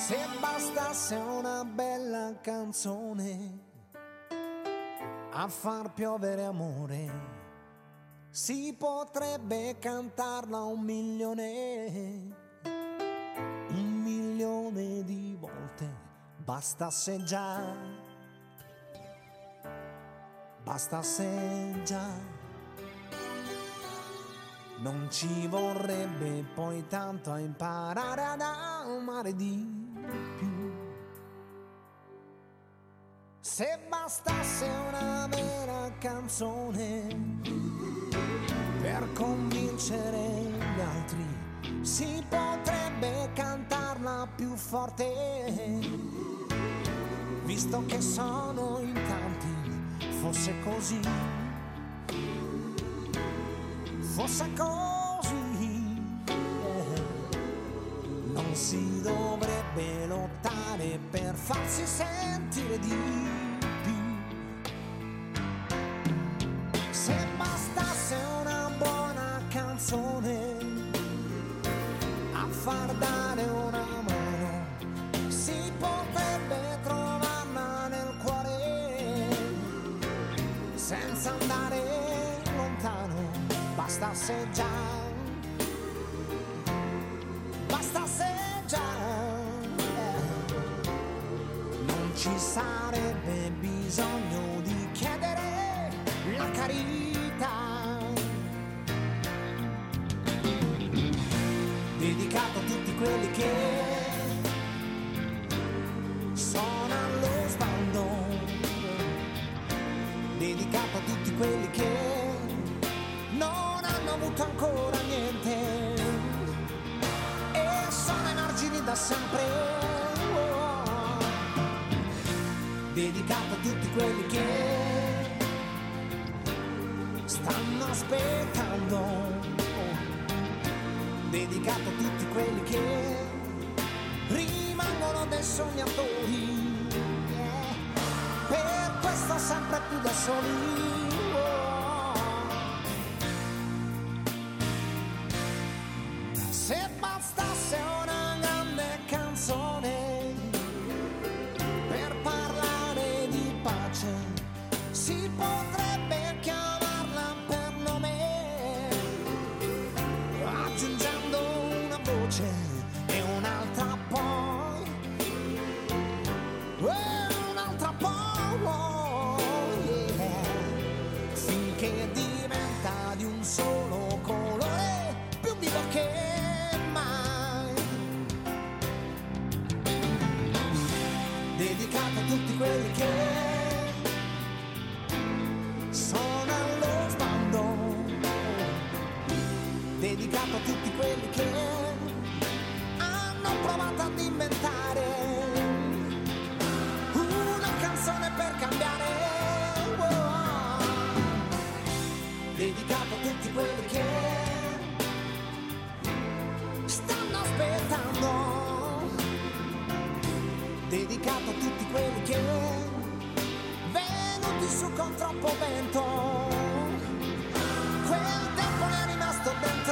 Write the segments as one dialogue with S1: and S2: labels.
S1: Se bastasse una bella canzone a far piovere amore, si potrebbe cantarla 1.000.000 di volte. Bastasse già, bastasse già. Non ci vorrebbe poi tanto a imparare ad amare di più. Se bastasse una vera canzone per convincere gli altri, si potrebbe cantarla più forte. Visto che sono in tanti, fosse così, fosse così, non si dovrebbe lottare per farsi sentire di più. Se bastasse una buona canzone a far dare una mano, si potrebbe trovarla nel cuore senza andare lontano. Bastasse già, bastasse già, non ci sarebbe bisogno di chiedere la carità. Dedicato a tutti quelli che sono allo sbando, dedicato a tutti quelli che non hanno avuto ancora niente e sono ai margini da sempre. Dedicato a tutti quelli che stanno aspettando, dedicato a tutti quelli che rimangono dei sognatori, per questo sempre più da soli. Se bastasse una grande canzone per parlare di pace, si potrebbe chiamarla per nome, aggiungendo una voce e un'altra poi, un'altra poi, yeah, finché diventa di un solo colore, più vivo che dedicato a tutti quelli che sono allo sbando, dedicato a tutti quelli che hanno provato ad inventare una canzone per cambiare, dedicato a tutti quelli che stanno aspettando, dedicato a tutti quelli che venuti su con troppo vento, quel tempo ne è rimasto dentro.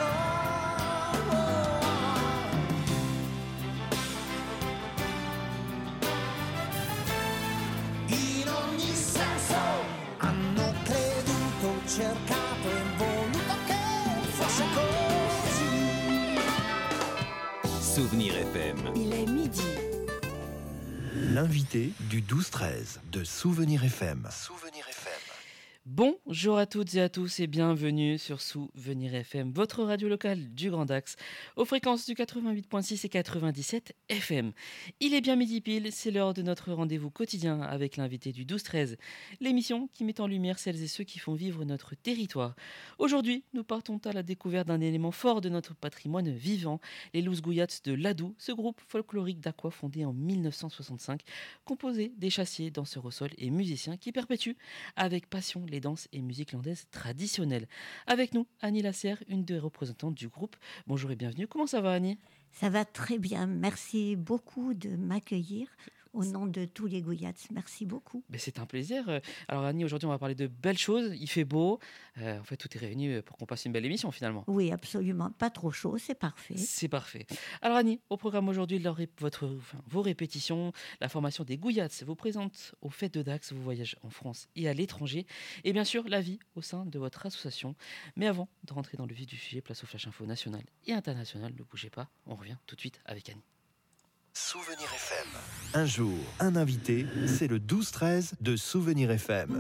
S1: In ogni senso hanno creduto, cercato e voluto che fosse così.
S2: Souvenir FM.
S3: Il est midi.
S4: L'invité du 12-13 de Souvenir FM.
S2: Souvenir FM.
S5: Bonjour à toutes et à tous et bienvenue sur Souvenir FM, votre radio locale du Grand Axe, aux fréquences du 88.6 et 97 FM. Il est bien midi pile, c'est l'heure de notre rendez-vous quotidien avec l'invité du 12-13, l'émission qui met en lumière celles et ceux qui font vivre notre territoire. Aujourd'hui, nous partons à la découverte d'un élément fort de notre patrimoine vivant, les Loose Gouillats de Ladou, ce groupe folklorique d'Aqua fondé en 1965, composé des chassiers, danseurs au sol et musiciens qui perpétuent avec passion les danses et musiques landaises traditionnelles. Avec nous, Annie Lasserre, une des représentantes du groupe. Bonjour et bienvenue. Comment ça va, Annie ?
S3: Ça va très bien. Merci beaucoup de m'accueillir
S2: au nom de tous les Gouillats. Merci beaucoup.
S5: Mais c'est un plaisir. Alors Annie, aujourd'hui on va parler de belles choses, il fait beau, en fait tout est réuni pour qu'on passe une belle émission finalement.
S2: Oui, absolument, pas trop chaud, c'est parfait.
S5: C'est parfait. Alors Annie, au programme aujourd'hui, vos répétitions, la formation des Gouillats vous présente aux fêtes de Dax, vos voyages en France et à l'étranger, et bien sûr la vie au sein de votre association. Mais avant de rentrer dans le vif du sujet, place au Flash Info national et international, ne bougez pas, on revient tout de suite avec Annie.
S4: Souvenir FM. Un jour, un invité, c'est le 12-13 de Souvenir FM.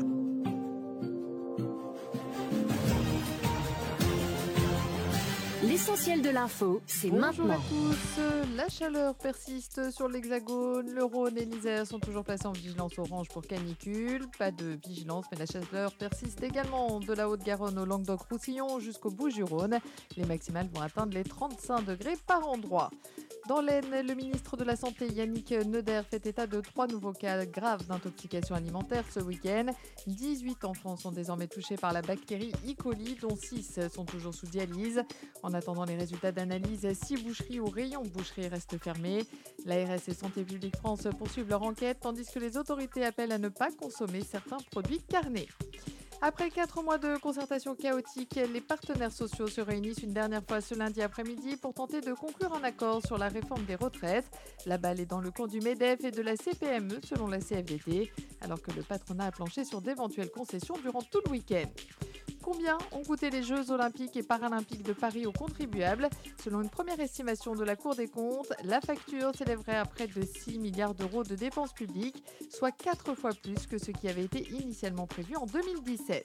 S3: L'essentiel de l'info, c'est
S6: Bonjour
S3: maintenant.
S6: à tous. La chaleur persiste sur l'Hexagone. Le Rhône et l'Isère sont toujours placés en vigilance orange pour canicule. Pas de vigilance, mais la chaleur persiste également de la Haute-Garonne au Languedoc-Roussillon jusqu'au Bouches-du-Rhône. Les maximales vont atteindre les 35 degrés par endroit. Dans l'Aisne, le ministre de la Santé, Yannick Neuder, fait état de 3 nouveaux cas graves d'intoxication alimentaire ce week-end. 18 enfants sont désormais touchés par la bactérie E. coli, dont 6 sont toujours sous dialyse. En attendant les résultats d'analyse, 6 boucheries ou rayons de boucherie restent fermés. L'ARS et Santé publique France poursuivent leur enquête, tandis que les autorités appellent à ne pas consommer certains produits carnés. Après 4 mois de concertation chaotique, les partenaires sociaux se réunissent une dernière fois ce lundi après-midi pour tenter de conclure un accord sur la réforme des retraites. La balle est dans le camp du MEDEF et de la CPME selon la CFDT, alors que le patronat a planché sur d'éventuelles concessions durant tout le week-end. Combien ont coûté les Jeux Olympiques et Paralympiques de Paris aux contribuables ? Selon une première estimation de la Cour des comptes, la facture s'élèverait à près de 6 milliards d'euros de dépenses publiques, soit 4 fois plus que ce qui avait été initialement prévu en 2017.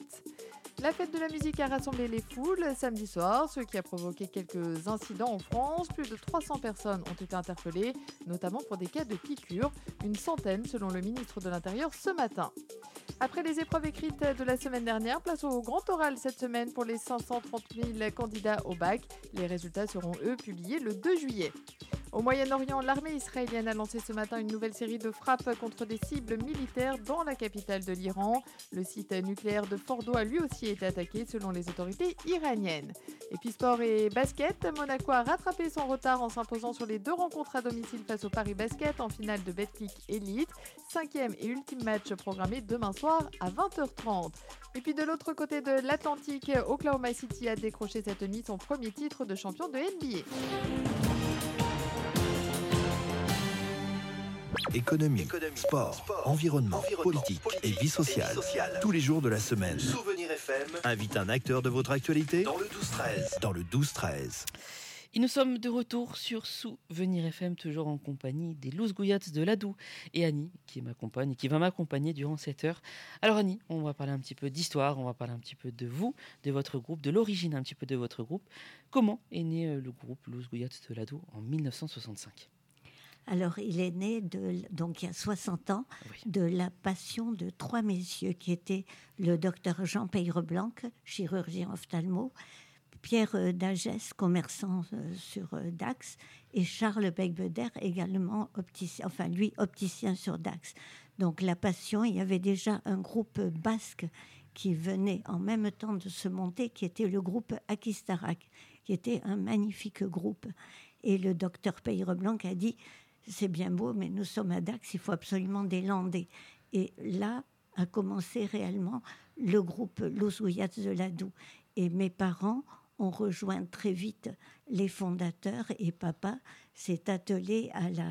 S6: La fête de la musique a rassemblé les foules samedi soir, ce qui a provoqué quelques incidents en France. Plus de 300 personnes ont été interpellées, notamment pour des cas de piqûres, une centaine selon le ministre de l'Intérieur ce matin. Après les épreuves écrites de la semaine dernière, place au grand oral cette semaine pour les 530 000 candidats au bac. Les résultats seront, eux, publiés le 2 juillet. Au Moyen-Orient, l'armée israélienne a lancé ce matin une nouvelle série de frappes contre des cibles militaires dans la capitale de l'Iran. Le site nucléaire de Fordo a lui aussi été attaqué selon les autorités iraniennes. Et puis sport et basket, Monaco a rattrapé son retard en s'imposant sur les 2 rencontres à domicile face au Paris Basket en finale de Betclic Elite. 5e et ultime match programmé demain soir à 20h30. Et puis de l'autre côté de l'Atlantique, Oklahoma City a décroché cette nuit son premier titre de champion de NBA.
S4: Économie, sport, environnement, politique et vie sociale. Tous les jours de la semaine. Souvenir FM invite un acteur de votre actualité dans le 12-13. Dans le 12-13.
S5: Et nous sommes de retour sur Souvenir FM, toujours en compagnie des Loose Gouillats de Ladoux et Annie, qui m'accompagne et qui va m'accompagner durant cette heure. Alors Annie, on va parler un petit peu d'histoire, on va parler un petit peu de vous, de votre groupe, de l'origine un petit peu de votre groupe. Comment est né le groupe Loose Gouillats de Ladoux en 1965 ?
S2: Alors, il est né, donc il y a 60 ans, de la passion de 3 messieurs qui étaient le docteur Jean Peyreblanc, chirurgien ophtalmo, Pierre Dagès, commerçant sur Dax, et Charles Beigbeder, également opticien, opticien sur Dax. Donc la passion, il y avait déjà un groupe basque qui venait en même temps de se monter, qui était le groupe Akistarak, qui était un magnifique groupe. Et le docteur Peyreblanc a dit... C'est bien beau, mais nous sommes à Dax, il faut absolument des Landais. Et là a commencé réellement le groupe Loose Gouillats de Ladoux. Et mes parents ont rejoint très vite les fondateurs et papa s'est attelé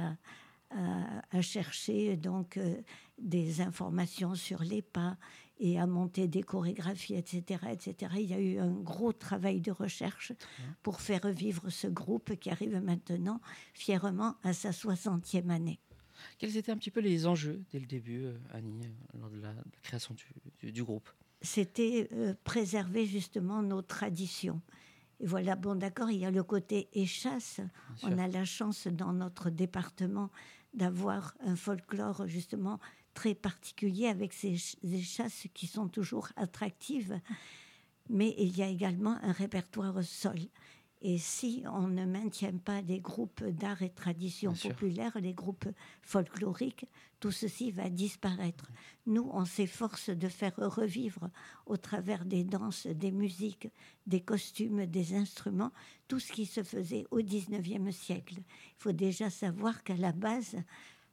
S2: à chercher donc des informations sur les pas et à monter des chorégraphies, etc., etc. Il y a eu un gros travail de recherche pour faire vivre ce groupe qui arrive maintenant fièrement à sa 60e année.
S5: Quels étaient un petit peu les enjeux dès le début, Annie, lors de la création du groupe ?
S2: C'était préserver justement nos traditions. Et voilà, bon d'accord, il y a le côté échasse. On a la chance dans notre département d'avoir un folklore justement très particulier avec ces échasses qui sont toujours attractives. Mais il y a également un répertoire sol. Et si on ne maintient pas les groupes d'art et tradition populaire, les groupes folkloriques, tout ceci va disparaître. Nous, on s'efforce de faire revivre au travers des danses, des musiques, des costumes, des instruments, tout ce qui se faisait au XIXe siècle. Il faut déjà savoir qu'à la base,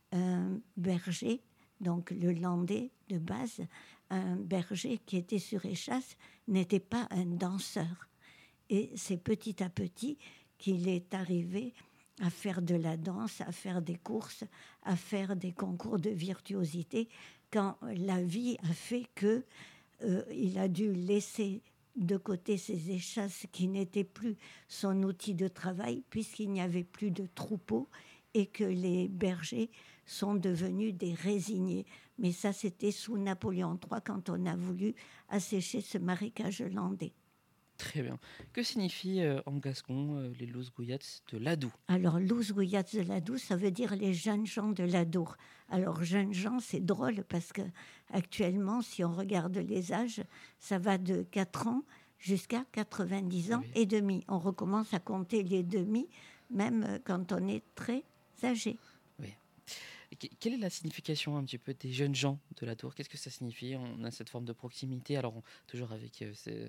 S2: un berger, donc le landais de base, un berger qui était sur échasse n'était pas un danseur. Et c'est petit à petit qu'il est arrivé à faire de la danse, à faire des courses, à faire des concours de virtuosité, quand la vie a fait que il a dû laisser de côté ses échasses qui n'étaient plus son outil de travail, puisqu'il n'y avait plus de troupeaux et que les bergers sont devenus des résignés. Mais ça, c'était sous Napoléon III, quand on a voulu assécher ce marécage landais.
S5: Très bien. Que signifie en gascon les Lousgouillats de l'Adour?
S2: Alors, Lousgouillats de l'Adour, ça veut dire les jeunes gens de l'Adour. Alors, jeunes gens, c'est drôle parce que actuellement, si on regarde les âges, ça va de 4 ans jusqu'à 90 ans et demi. On recommence à compter les demi, même quand on est très âgé.
S5: Oui. Quelle est la signification un petit peu des jeunes gens de la Tour? Qu'est-ce que ça signifie? On a cette forme de proximité, alors toujours avec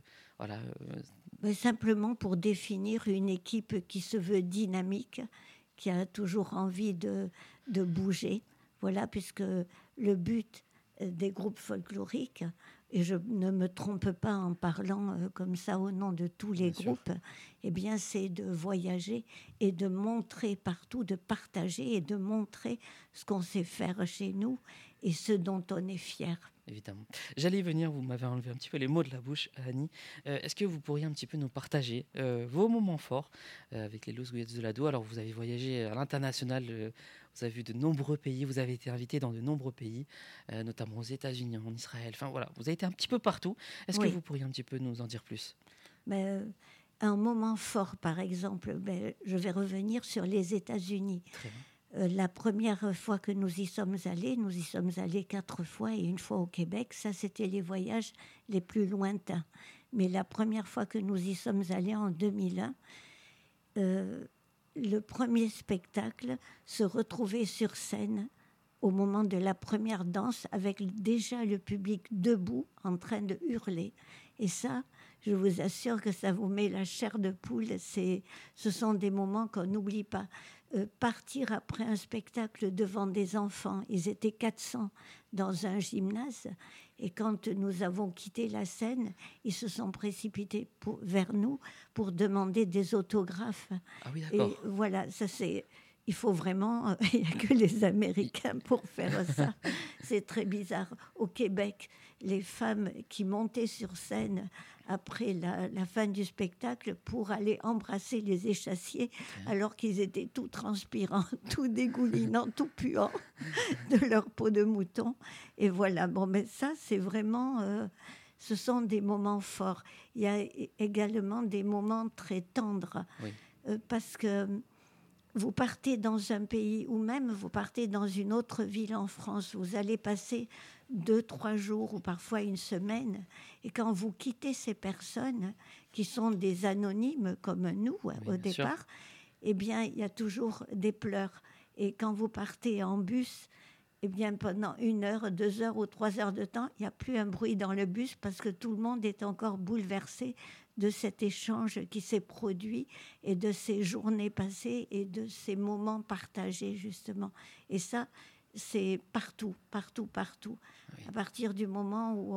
S2: Simplement pour définir une équipe qui se veut dynamique, qui a toujours envie de bouger. Voilà, puisque le but des groupes folkloriques, et je ne me trompe pas en parlant comme ça au nom de tous les groupes, eh bien, c'est de voyager et de montrer partout, de partager et de montrer ce qu'on sait faire chez nous et ce dont on est fier.
S5: Évidemment. J'allais venir, vous m'avez enlevé un petit peu les mots de la bouche, Annie. Est-ce que vous pourriez un petit peu nous partager vos moments forts avec les Lousgouillats de l'Adour? Alors, vous avez voyagé à l'international, vous avez vu de nombreux pays, vous avez été invité dans de nombreux pays, notamment aux États-Unis, en Israël. Enfin, voilà, vous avez été un petit peu partout. Est-ce que vous pourriez un petit peu nous en dire plus?
S2: Un moment fort, par exemple, je vais revenir sur les États-Unis.
S5: Très bien.
S2: La première fois que nous y sommes allés 4 fois et une fois au Québec. Ça, c'était les voyages les plus lointains. Mais la première fois que nous y sommes allés en 2001, le premier spectacle, se retrouver sur scène au moment de la première danse avec déjà le public debout en train de hurler. Et ça, je vous assure que ça vous met la chair de poule. Ce sont des moments qu'on n'oublie pas. Partir après un spectacle devant des enfants, ils étaient 400 dans un gymnase, et quand nous avons quitté la scène, ils se sont précipités vers nous pour demander des autographes.
S5: Ah oui, d'accord.
S2: Et voilà, ça c'est... Il faut vraiment... Il n'y a que les Américains pour faire ça. C'est très bizarre. Au Québec, les femmes qui montaient sur scène après la fin du spectacle pour aller embrasser les échassiers alors qu'ils étaient tout transpirants, tout dégoulinants, tout puants de leur peau de mouton. Et voilà. Bon, mais ça, c'est vraiment... ce sont des moments forts. Il y a également des moments très tendres.
S5: Oui.
S2: Parce que... Vous partez dans un pays ou même vous partez dans une autre ville en France, vous allez passer 2-3 jours ou parfois une semaine. Et quand vous quittez ces personnes qui sont des anonymes comme nous au départ, eh bien, il y a toujours des pleurs. Et quand vous partez en bus, eh bien, pendant 1 heure, 2 heures ou 3 heures de temps, il n'y a plus un bruit dans le bus parce que tout le monde est encore bouleversé de cet échange qui s'est produit et de ces journées passées et de ces moments partagés, justement. Et ça, c'est partout. Oui. À partir du moment où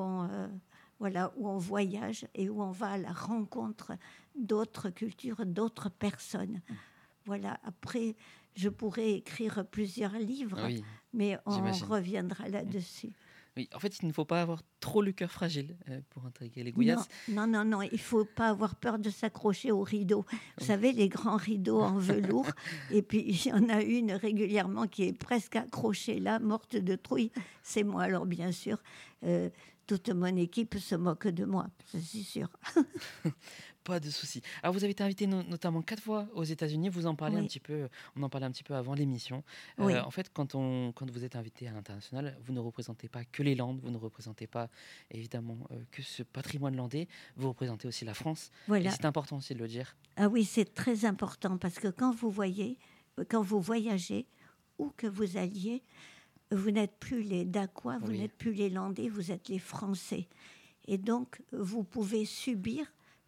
S2: on voyage et où on va à la rencontre d'autres cultures, d'autres personnes. Voilà. Après, je pourrais écrire plusieurs livres, mais on reviendra là-dessus.
S5: Oui, en fait, il ne faut pas avoir trop le cœur fragile pour intégrer les Gouillas.
S2: Non, il ne faut pas avoir peur de s'accrocher aux rideaux. Vous savez, les grands rideaux en velours. Et puis, il y en a une régulièrement qui est presque accrochée là, morte de trouille. C'est moi, alors bien sûr. Toute mon équipe se moque de moi, c'est sûr.
S5: Pas de souci. Alors, vous avez été invité notamment 4 fois aux États-Unis. Vous en parlez un petit peu. On en parlait un petit peu avant l'émission. En fait, quand vous êtes invité à l'international, vous ne représentez pas que les Landes. Vous ne représentez pas évidemment que ce patrimoine landais. Vous représentez aussi la France. Voilà. Et c'est important aussi de le dire.
S2: Ah oui, c'est très important parce que quand vous voyagez, où que vous alliez, vous n'êtes plus les Dacois, vous n'êtes plus les Landais, vous êtes les Français. Et donc, vous pouvez subir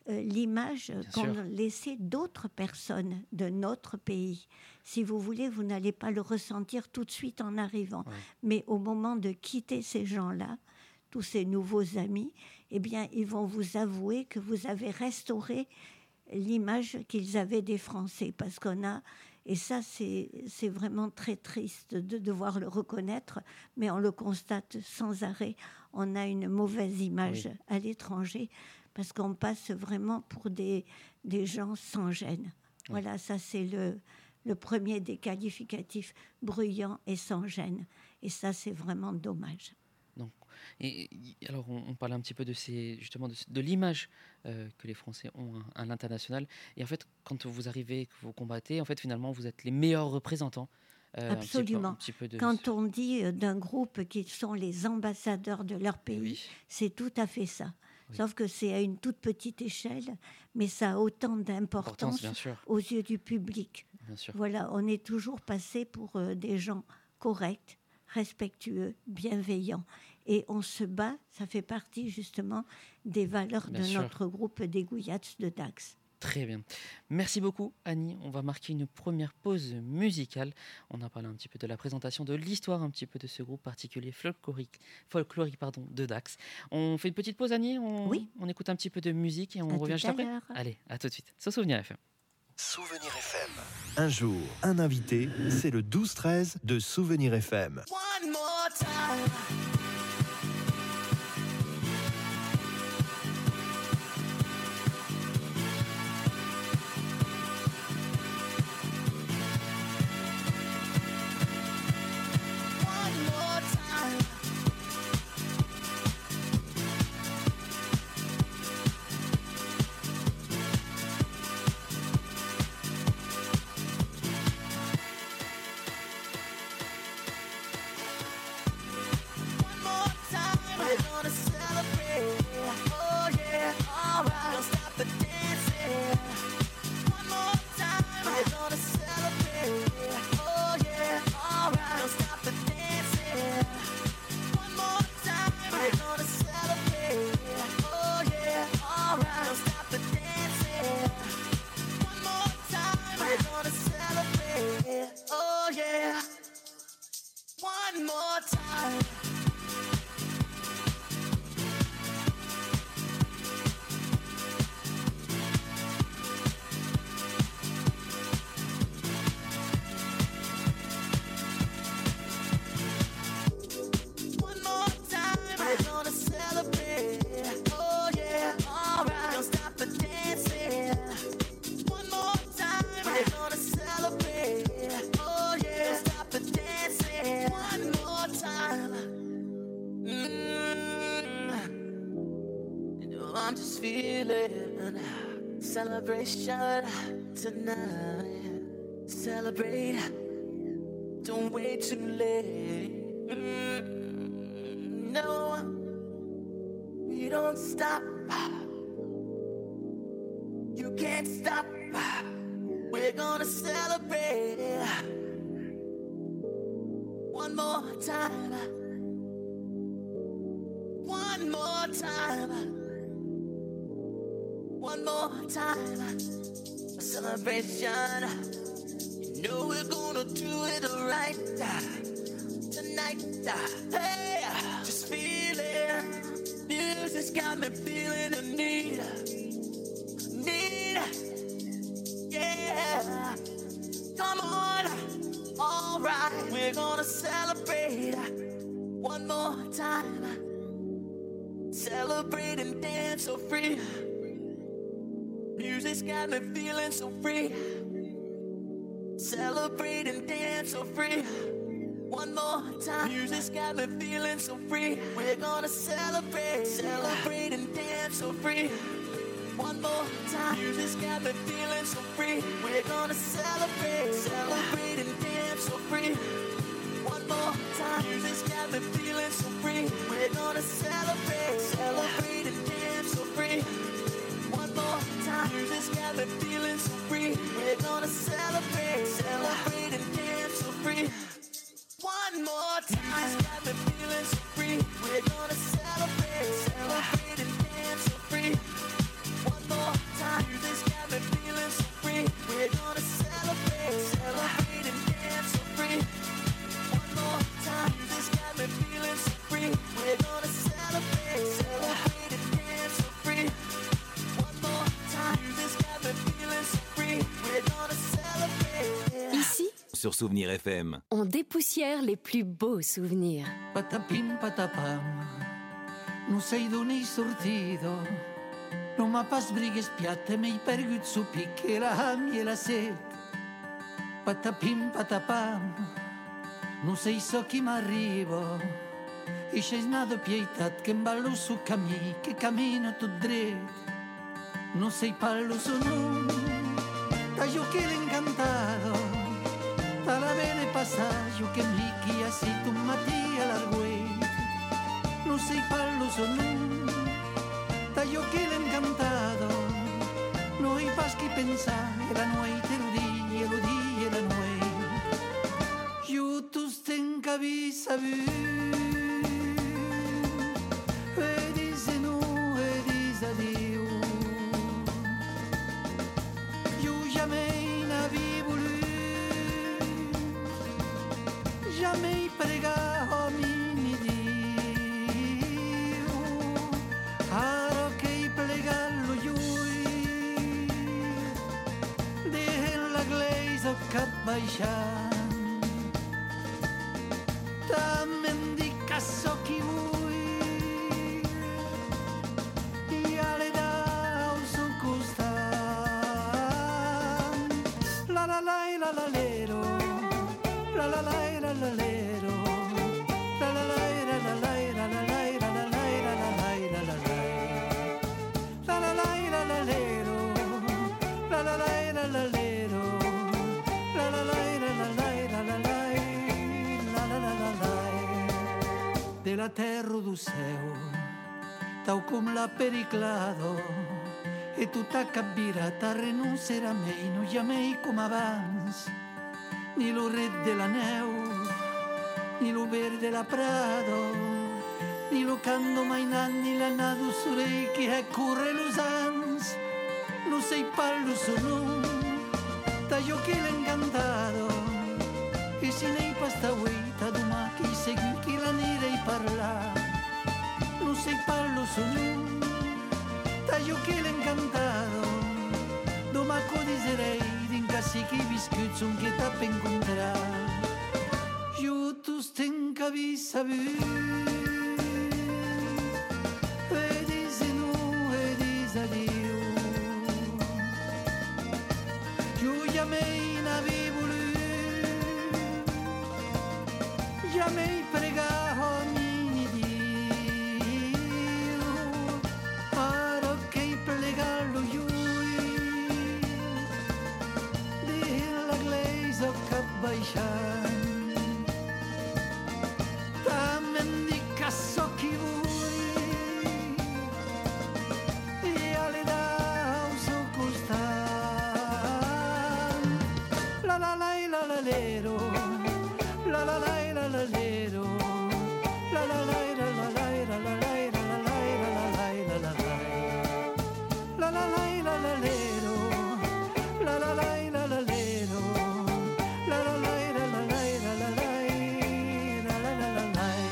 S2: l'image
S5: Bien
S2: qu'ont
S5: sûr.
S2: laissée d'autres personnes de notre pays. Si vous voulez, vous n'allez pas le ressentir tout de suite en arrivant.
S5: Ouais.
S2: Mais au moment de quitter ces gens-là, tous ces nouveaux amis, eh bien, ils vont vous avouer que vous avez restauré l'image qu'ils avaient des Français. Parce qu'on a, et ça c'est vraiment très triste de devoir le reconnaître, mais on le constate sans arrêt, on a une mauvaise image
S5: Oui.
S2: à l'étranger, parce qu'on passe vraiment pour des gens sans gêne. Voilà, ça c'est le premier des qualificatifs, bruyant et sans gêne. Et ça, c'est vraiment dommage.
S5: Donc, alors, on parle un petit peu justement de l'image que les Français ont à l'international. Et en fait, quand vous arrivez, que vous combattez, en fait, finalement, vous êtes les meilleurs représentants.
S2: Absolument.
S5: Un petit peu de...
S2: Quand on dit d'un groupe qu'ils sont les ambassadeurs de leur pays,
S5: Oui.
S2: c'est tout à fait ça.
S5: Oui.
S2: Sauf que c'est à une toute petite échelle, mais ça a autant d'importance
S5: Bien sûr.
S2: aux yeux du public.
S5: Bien sûr.
S2: Voilà, on est toujours passé pour des gens corrects, respectueux, bienveillants. Et on se bat, ça fait partie justement des valeurs
S5: Bien
S2: de
S5: sûr.
S2: notre groupe des Gouillats de Dax.
S5: Très bien. Merci beaucoup, Annie. On va marquer une première pause musicale. On a parlé un petit peu de la présentation, de l'histoire un petit peu de ce groupe particulier folklorique de Dax. On fait une petite pause, Annie.
S2: Oui.
S5: On écoute un petit peu de musique et on
S2: À
S5: revient
S2: tout
S5: juste
S2: à
S5: après.
S2: l'heure.
S5: Allez, à tout de suite. Sur Souvenir FM.
S4: Souvenir FM. Un jour, un invité, c'est le 12-13 de Souvenir FM.
S1: One more time. One more time. One more time, we're gonna celebrate. Oh yeah, alright. Don't stop the dancing. One more time, we're gonna celebrate. Oh yeah, alright. Don't stop the dancing. One more time, we're gonna celebrate. Oh yeah, alright. Don't stop the dancing. One more time, we're gonna celebrate. Oh yeah. One more time. One more time, we're gonna celebrate. Oh yeah, alright. Don't stop the dancing. One more time, we're gonna celebrate. Oh yeah, don't stop the dancing. One more time. You know I'm just feeling celebration tonight. Celebrate. Don't wait too late. No, we don't stop. You can't stop. We're gonna celebrate. One more time. One more time. One more time. A celebration. You know we're gonna do it right tonight. Hey, just feel it. Music's got me feeling the need. Yeah. Come on. All right, we're gonna celebrate one more time. Celebrate and dance so free. Music's got me feeling so free. Celebrate and dance so free. One more time. Music's got me feeling so free. We're gonna celebrate. Celebrate and dance so free. One more time. Music's got me feeling so free. We're gonna celebrate. Celebrate and dance so free. One more time. Music's got me feeling so free. We're gonna celebrate. Celebrate and dance so free. One more time. Music's got me feeling so free. We're gonna celebrate. Celebrate and dance so free. One more time. Music's got me feeling so free. We're gonna celebrate. Celebrate and dance so free. One more
S3: sur Souvenir FM.
S7: On dépoussière les plus beaux souvenirs.
S8: Patapim patapam, non sei d'on hai sortito, non m'ha pas sbrighe spiatte, m'hai pergut su picche la hamie e la set. Patapim patapam, non sei so chi m'arrivo, i sei nato pietat che ballo su cammi, che cammino tu dret. Non sei pallo su nu, da giochi l'incantato, da la bene passaggio che mi chia si tu mattia l'arguet. Non sei pallo su nu, da giochi l'incantato, noi paschi pensare la noite lo di la noite. Io tu sten cabisa vu, e dice nu e dice addio. Jamais n'avis voulu, jamais pregavo mini Dio, aro che plegallo lui, de la glaze o cabbaixan, ta mendica so chi vuoi, e alle dau su costa. La la la la la lero, la la la la la lero, la la la la la la la la la la la la la la la lero, la la la la la lero, la la la la la la la. De la terra du seu, tau com la periclado. E tutta cabbirata renuncerà a me, non chiamei come abans, ni lo re della neu, ni lo verde della prado, ni lo canto mai nanni la nadu surei che è curre los ans, non sei pallo sono, da io che l'incantato, e si nei pasta uita domà chi segui chi la nirei parla, non sei pallo sono. Io che l'incantato, domaco diserei, d'incassi che biscuits un che t'ha incontrare. Io tu stenca vissa vu, e dice nu e dice addio. Io jamais n'avis voulu, jamais pregavo mini Dio. Legallo lui di la glaze o cabbaixan ta mendica so chi vuoi e alle dau so costan la la la la la lero la la la la la lero la la la la la la la la la la la la la lero, la la la la la lero, la la la la la la la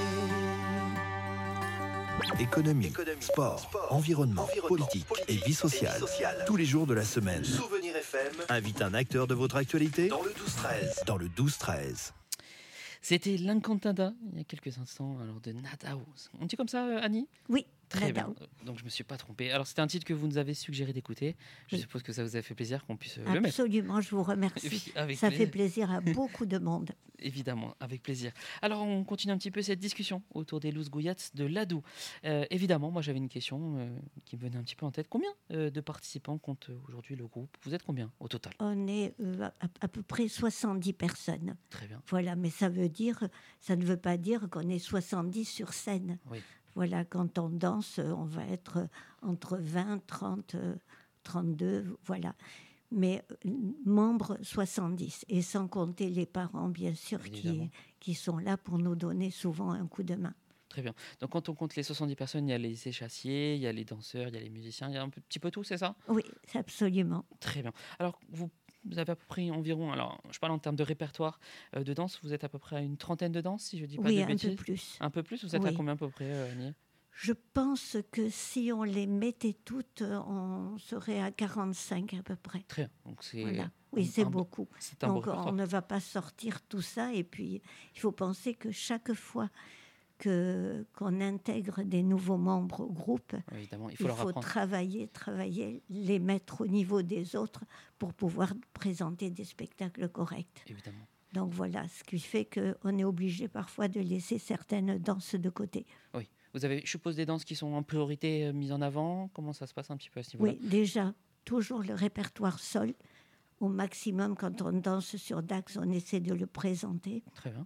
S8: la.
S4: Économie, sport, environnement, politique et vie sociale. Tous les jours de la semaine. Souvenir FM invite un acteur de votre actualité dans le 12-13. Dans le 12-13.
S5: C'était l'Incantada, il y a quelques instants, alors de Nadaouz. On dit comme ça, Annie ?
S2: Oui,
S5: très bien. Donc je ne me suis pas trompé. Alors c'était un titre que vous nous avez suggéré d'écouter. Je suppose que ça vous a fait plaisir qu'on puisse le mettre.
S2: Absolument, je vous remercie. Ça fait plaisir à beaucoup de monde.
S5: Évidemment, avec plaisir. Alors on continue un petit peu cette discussion autour des Louz Gouyats de Ladou. Évidemment, moi j'avais une question qui me venait un petit peu en tête. Combien de participants compte aujourd'hui le groupe ? Vous êtes combien au total ?
S2: On est à peu près 70 personnes.
S5: Très bien.
S2: Voilà, mais ça ne veut pas dire qu'on est 70 sur scène.
S5: Oui.
S2: Voilà, quand on danse, on va être entre 20, 30, 32, voilà. Mais membres 70, et sans compter les parents, bien sûr, qui sont là pour nous donner souvent un coup de main.
S5: Très bien. Donc quand on compte les 70 personnes, il y a les échassiers, il y a les danseurs, il y a les musiciens, il y a un petit peu tout, c'est ça ?
S2: Oui, absolument.
S5: Très bien. Alors, vous avez à peu près environ, alors je parle en termes de répertoire de danse, vous êtes à peu près à une trentaine de danses, si je dis pas de bêtises.
S2: Oui, un peu plus.
S5: Un peu plus ? Vous êtes à combien à peu près, Annie ?
S2: Je pense que si on les mettait toutes, on serait à 45 à peu près.
S5: Très bien. Donc c'est
S2: Voilà. Oui, c'est beaucoup.
S5: C'est un beau
S2: Donc on
S5: répertoire.
S2: ne va pas sortir tout ça. Et puis, il faut penser que chaque fois qu'on intègre des nouveaux membres au groupe,
S5: Oui, évidemment, il faut
S2: il
S5: leur
S2: faut
S5: apprendre.
S2: travailler, les mettre au niveau des autres pour pouvoir présenter des spectacles corrects.
S5: Évidemment.
S2: Donc voilà, ce qui fait qu'on est obligé parfois de laisser certaines danses de côté.
S5: Oui. Vous avez, je suppose, des danses qui sont en priorité mises en avant. Comment ça se passe un petit peu à ce niveau-là?
S2: Oui, déjà, toujours le répertoire sol. Au maximum, quand on danse sur Dax, on essaie de le présenter.
S5: Très bien.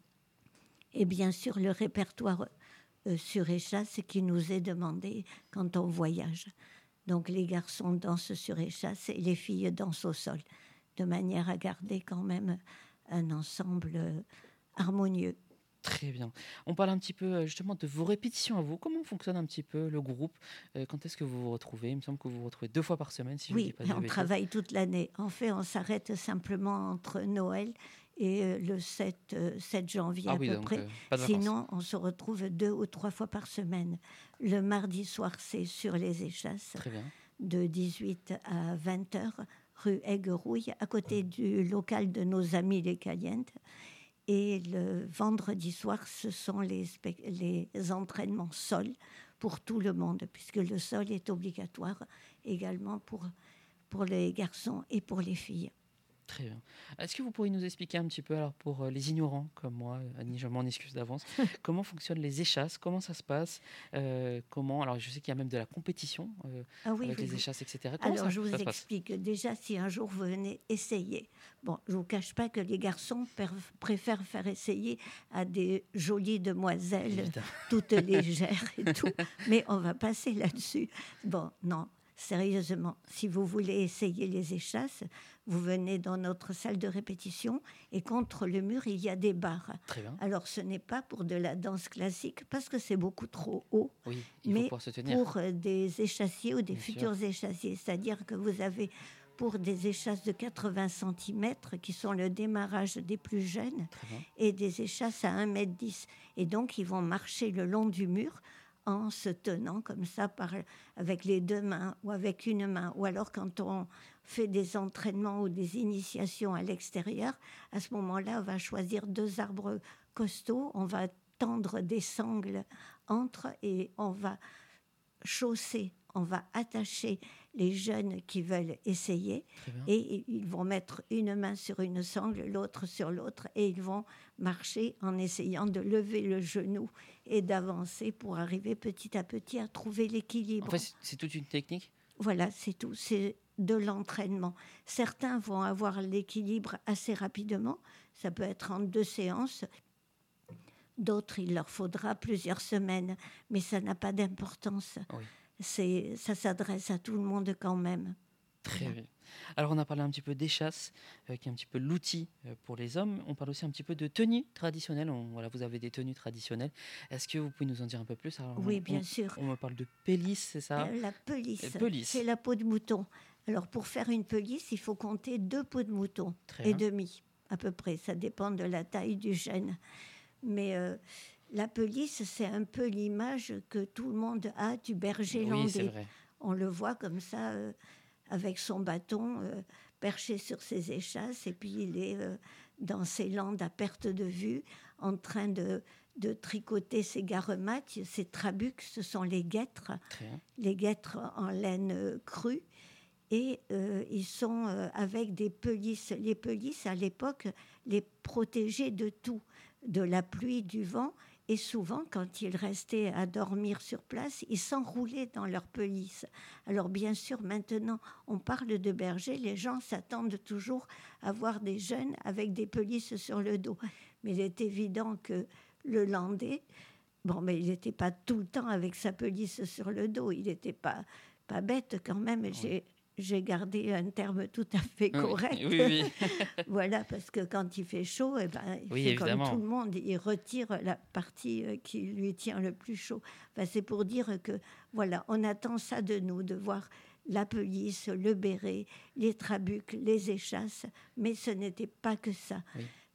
S2: Et bien sûr, le répertoire sur échasse qui nous est demandé quand on voyage. Donc les garçons dansent sur échasse et les filles dansent au sol, de manière à garder quand même un ensemble harmonieux.
S5: Très bien. On parle un petit peu justement de vos répétitions à vous. Comment fonctionne un petit peu le groupe? Quand est-ce que vous vous retrouvez? Il me semble que vous vous retrouvez 2 fois par semaine, si je ne dis
S2: Oui,
S5: pas de
S2: on
S5: bêtises.
S2: travaille toute l'année. En fait, on s'arrête simplement entre Noël et le 7 janvier à
S5: oui,
S2: peu
S5: donc
S2: près.
S5: pas de vacances.
S2: Sinon, on se retrouve 2 ou 3 fois par semaine. Le mardi soir, c'est sur les échasses,
S5: Très bien.
S2: de 18 à 20 heures, rue Aiguerouille, à côté du local de nos amis les Calientes. Et le vendredi soir, ce sont les entraînements sol pour tout le monde, puisque le sol est obligatoire également pour les garçons et pour les filles.
S5: Très bien. Est-ce que vous pourriez nous expliquer un petit peu, alors pour les ignorants comme moi, Annie, je m'en excuse d'avance, comment fonctionnent les échasses? Comment ça se passe? Comment, alors je sais qu'il y a même de la compétition avec les échasses, etc. Comment
S2: Alors, je vous
S5: ça se passe?
S2: explique. Déjà, si un jour vous venez essayer, bon, je ne vous cache pas que les garçons préfèrent faire essayer à des jolies demoiselles,
S5: Évidemment.
S2: toutes légères et tout, mais on va passer là-dessus. Bon, non. Sérieusement, si vous voulez essayer les échasses, vous venez dans notre salle de répétition et contre le mur, il y a des barres.
S5: Très bien.
S2: Alors, ce n'est pas pour de la danse classique parce que c'est beaucoup trop haut,
S5: Oui, il faut
S2: mais
S5: pouvoir se tenir.
S2: pour des échassiers ou des
S5: Bien
S2: futurs échassiers. C'est-à-dire que vous avez pour des échasses de 80 cm qui sont le démarrage des plus jeunes
S5: Très bien.
S2: et des échasses à 1,10 m. Et donc, ils vont marcher le long du mur en se tenant comme ça avec les 2 mains ou avec une main. Ou alors quand on fait des entraînements ou des initiations à l'extérieur, à ce moment-là, on va choisir 2 arbres costauds, on va tendre des sangles entre et on va chausser, on va attacher les jeunes qui veulent essayer et ils vont mettre une main sur une sangle, l'autre sur l'autre et ils vont marcher en essayant de lever le genou et d'avancer pour arriver petit à petit à trouver l'équilibre.
S5: En fait, c'est toute une technique?
S2: Voilà, c'est tout. C'est de l'entraînement. Certains vont avoir l'équilibre assez rapidement. Ça peut être en 2 séances. D'autres, il leur faudra plusieurs semaines. Mais ça n'a pas d'importance.
S5: Oui.
S2: Ça s'adresse à tout le monde quand même.
S5: Très bien. Alors, on a parlé un petit peu d'échasse, qui est un petit peu l'outil pour les hommes. On parle aussi un petit peu de tenues traditionnelles. Voilà, vous avez des tenues traditionnelles. Est-ce que vous pouvez nous en dire un peu plus? Alors,
S2: oui, bien sûr.
S5: On me parle de pelisse, c'est ça?
S2: La pelisse,
S5: pelisse,
S2: c'est la peau de mouton. Alors, pour faire une pelisse, il faut compter 2 peaux de mouton
S5: Très
S2: et
S5: bien.
S2: demi, à peu près. Ça dépend de la taille du gène. Mais la pelisse, c'est un peu l'image que tout le monde a du berger landais.
S5: Oui, c'est vrai.
S2: On le voit comme ça, avec son bâton perché sur ses échasses, et puis il est dans ses landes à perte de vue, en train de tricoter ses garemates, ses trabucs, ce sont les guêtres, les guêtres en laine crue, et ils sont avec des pelisses. Les pelisses, à l'époque, les protégeaient de tout, de la pluie, du vent. Et souvent, quand ils restaient à dormir sur place, ils s'enroulaient dans leurs pelisses. Alors bien sûr, maintenant, on parle de berger, les gens s'attendent toujours à voir des jeunes avec des pelisses sur le dos. Mais il est évident que le Landais, bon, mais il n'était pas tout le temps avec sa pelisse sur le dos, il n'était pas bête quand même. Oui. J'ai gardé un terme tout à fait correct.
S5: Oui.
S2: Voilà, parce que quand il fait chaud, il fait comme tout le monde, il retire la partie qui lui tient le plus chaud. Enfin, c'est pour dire que, voilà, on attend ça de nous, de voir la pelisse, le béret, les trabucs, les échasses, mais ce n'était pas que ça.
S5: Oui.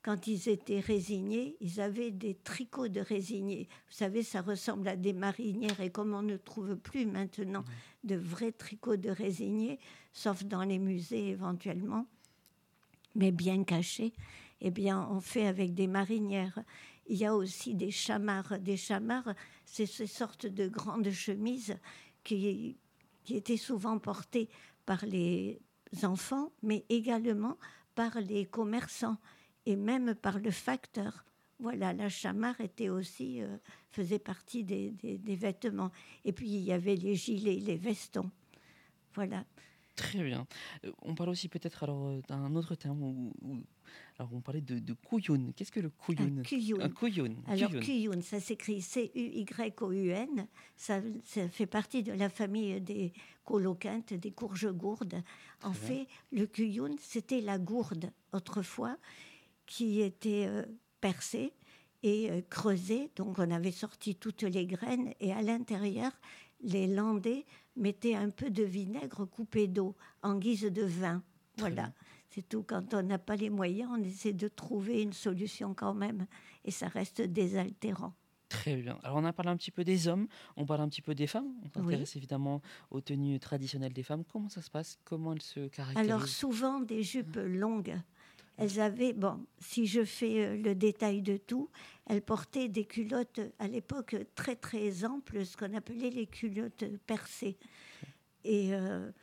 S2: quand ils étaient résignés, ils avaient des tricots de résignés. Vous savez, ça ressemble à des marinières, et comme on ne trouve plus maintenant de vrais tricots de résignés, sauf dans les musées éventuellement, mais bien cachés, eh bien, on fait avec des marinières. Il y a aussi des chamarres. Des chamarres, c'est ces sortes de grandes chemises qui étaient souvent portées par les enfants, mais également par les commerçants et même par le facteur. Voilà, la chamarre était aussi, faisait partie des vêtements. Et puis, il y avait les gilets, les vestons. Voilà.
S5: Très bien. On parle aussi peut-être alors d'un autre terme alors on parlait de couilloun. Qu'est-ce que le couilloun? Un couilloun.
S2: Alors couilloun, ça s'écrit C-U-Y-O-U-N. Ça fait partie de la famille des coloquintes, des courgegourdes. En fait, le couilloun, c'était la gourde autrefois qui était percée et creusée. Donc on avait sorti toutes les graines et à l'intérieur, les Landais mettaient un peu de vinaigre coupé d'eau en guise de vin. Voilà, c'est tout. Quand on n'a pas les moyens, on essaie de trouver une solution quand même et ça reste désaltérant.
S5: Très bien. Alors on a parlé un petit peu des hommes, on parle un petit peu des femmes. On s'intéresse évidemment aux tenues traditionnelles des femmes. Comment ça se passe? Comment elles se caractérisent?
S2: Alors souvent des jupes longues. Elles avaient, si je fais le détail de tout, elles portaient des culottes à l'époque très très amples, ce qu'on appelait les culottes percées. Et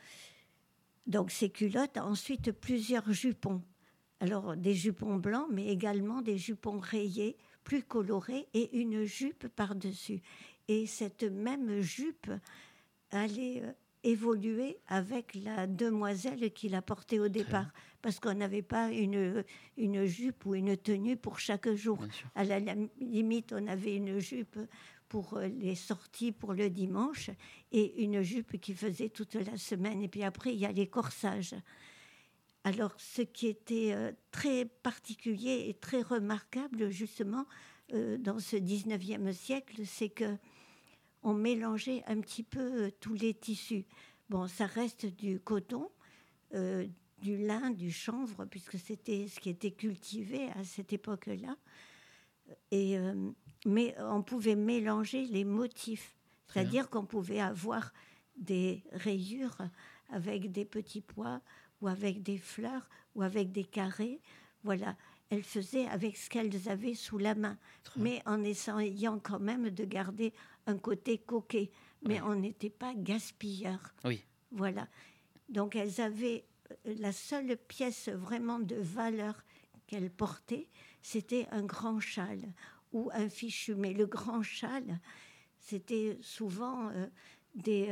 S2: donc ces culottes, ensuite plusieurs jupons. Alors des jupons blancs, mais également des jupons rayés, plus colorés, et une jupe par-dessus. Et cette même jupe allait évoluer avec la demoiselle qui la portait au départ, parce qu'on n'avait pas une jupe ou une tenue pour chaque jour. À la limite, on avait une jupe pour les sorties pour le dimanche et une jupe qui faisait toute la semaine. Et puis après, il y a les corsages. Alors, ce qui était très particulier et très remarquable, justement, dans ce 19e siècle, c'est que on mélangeait un petit peu tous les tissus. Bon, ça reste du coton, du lin, du chanvre, puisque c'était ce qui était cultivé à cette époque-là. Mais on pouvait mélanger les motifs. C'est-à-dire qu'on pouvait avoir des rayures avec des petits pois ou avec des fleurs ou avec des carrés. Voilà. Elles faisaient avec ce qu'elles avaient sous la main, mais en essayant quand même de garder un côté coquet. Mais on n'était pas gaspilleurs.
S5: Oui.
S2: Voilà. Donc elles avaient la seule pièce vraiment de valeur qu'elles portaient, c'était un grand châle ou un fichu. Mais le grand châle, c'était souvent des...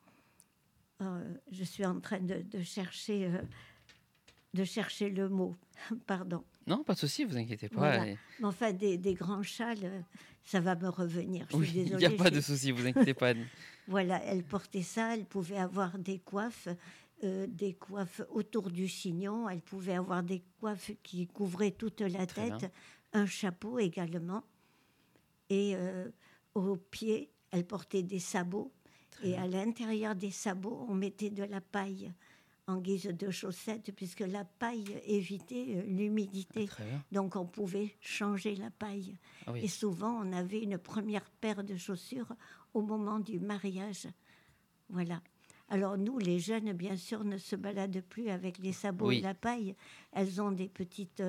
S2: je suis en train de chercher le mot. Pardon.
S5: Non, pas de souci, vous inquiétez pas.
S2: Voilà. Mais enfin, des grands châles, ça va me revenir. Je suis désolée.
S5: Il n'y a pas de souci, vous inquiétez pas.
S2: Voilà, elle portait ça, elle pouvait avoir des coiffes autour du chignon, elle pouvait avoir des coiffes qui couvraient toute la tête, un chapeau également. Et aux pieds, elle portait des sabots. Et à l'intérieur des sabots, on mettait de la paille en guise de chaussettes, puisque la paille évitait l'humidité. Donc on pouvait changer la paille. Et souvent, on avait une première paire de chaussures au moment du mariage. Voilà. Alors nous, les jeunes, bien sûr, ne se baladent plus avec les sabots et la paille. Elles ont des petites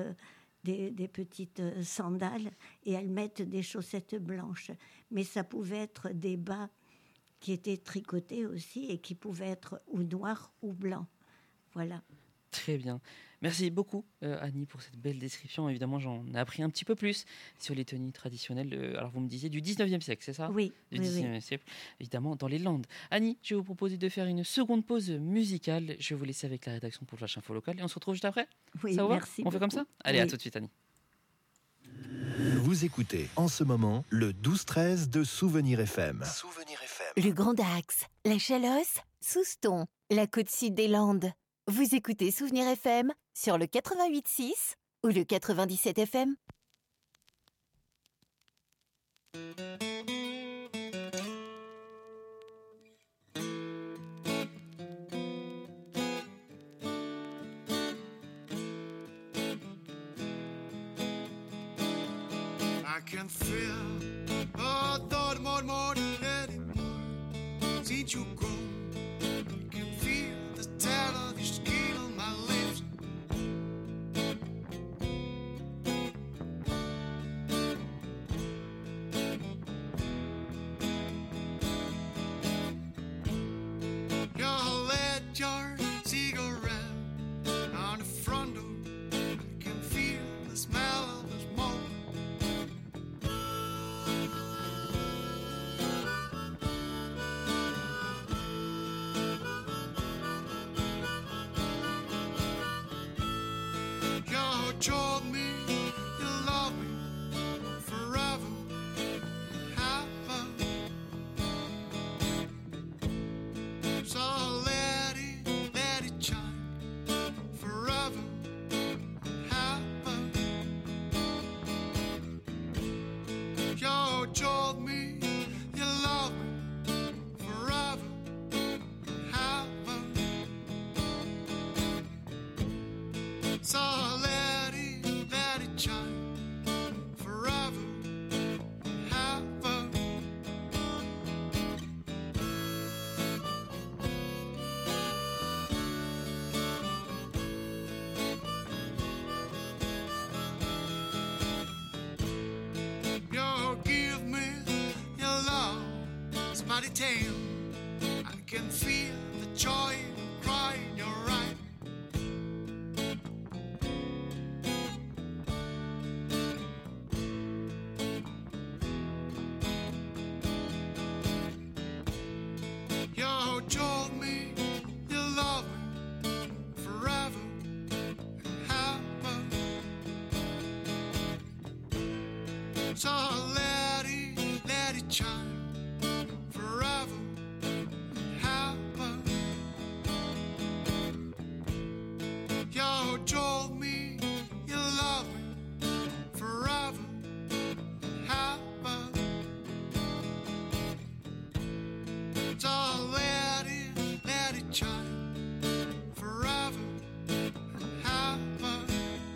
S2: sandales et elles mettent des chaussettes blanches. Mais ça pouvait être des bas qui étaient tricotés aussi et qui pouvaient être ou noirs ou blancs. Voilà.
S5: Très bien. Merci beaucoup, Annie, pour cette belle description. Évidemment, j'en ai appris un petit peu plus sur les tenues traditionnelles. Alors, vous me disiez du 19e siècle, c'est ça?
S2: Oui.
S5: Du 19e siècle, évidemment, dans les Landes. Annie, je vais vous proposer de faire une seconde pause musicale. Je vais vous laisser avec la rédaction pour Flash Info Local et on se retrouve juste après.
S2: Oui,
S5: ça vous va?
S2: merci.
S5: On fait comme ça? Allez, à tout de suite, Annie.
S4: Vous écoutez en ce moment le 12-13 de Souvenir FM. Souvenir FM.
S7: Le Grand Axe, la Chalosse, Souston, la côte sud des Landes. Vous écoutez Souvenir FM sur le 88.6 ou le 97 FM.
S3: can feel a thought more than anymore. Since you go, I can feel the tail of your skin on my lips. You lit your cigarette on the front door. I can feel the smell of the smoke. You told me you love me forever, ever. So let it shine forever, ever. You told me you love me forever, ever. So let it shine forever, ever. You give me your love, somebody tell. I can feel the joy and cry in your eyes. You told me you love me forever and ever. So let it shine forever and ever. You told me you love me forever and ever. So let it shine forever and ever.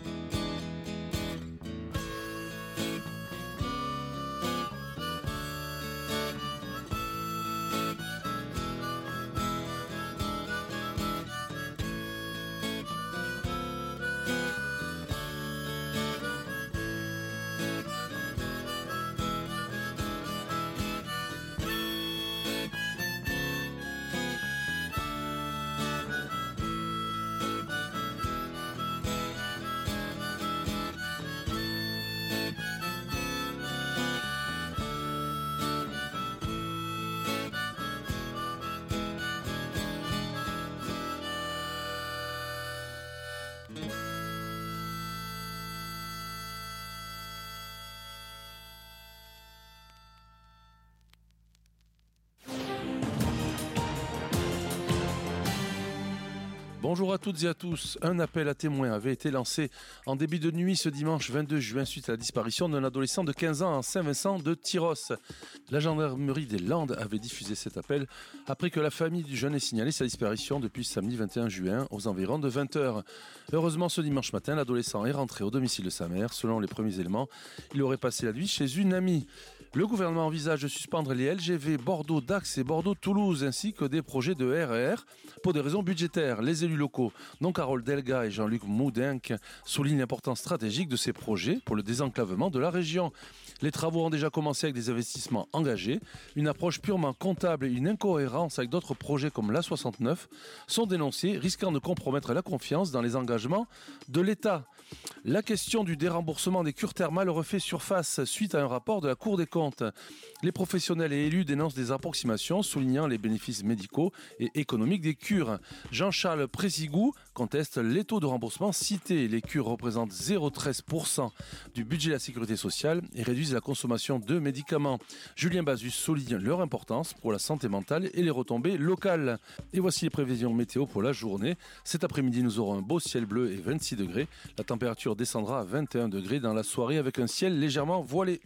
S9: Bonjour à toutes et à tous. Un appel à témoins avait été lancé en début de nuit ce dimanche 22 juin suite à la disparition d'un adolescent de 15 ans à Saint-Vincent de Tyrosse. La gendarmerie des Landes avait diffusé cet appel après que la famille du jeune ait signalé sa disparition depuis samedi 21 juin aux environs de 20h. Heureusement, ce dimanche matin, l'adolescent est rentré au domicile de sa mère. Selon les premiers éléments, il aurait passé la nuit chez une amie. Le gouvernement envisage de suspendre les LGV Bordeaux-Dax et Bordeaux-Toulouse ainsi que des projets de RER pour des raisons budgétaires. Les élus locaux, dont Carole Delga et Jean-Luc Moudinque, soulignent l'importance stratégique de ces projets pour le désenclavement de la région. Les travaux ont déjà commencé avec des investissements engagés. Une approche purement comptable et une incohérence avec d'autres projets comme l'A69 sont dénoncés, risquant de compromettre la confiance dans les engagements de l'État. La question du déremboursement des cures thermales refait surface suite à un rapport de la Cour des comptes. Les professionnels et élus dénoncent des approximations soulignant les bénéfices médicaux et économiques des cures. Jean-Charles Présigou conteste les taux de remboursement cités. Les cures représentent 0,13% du budget de la sécurité sociale et réduisent la consommation de médicaments. Julien Bazus souligne leur importance pour la santé mentale et les retombées locales. Et voici les prévisions météo pour la journée. Cet après-midi, nous aurons un beau ciel bleu et 26 degrés. La température descendra à 21 degrés dans la soirée avec un ciel légèrement voilé.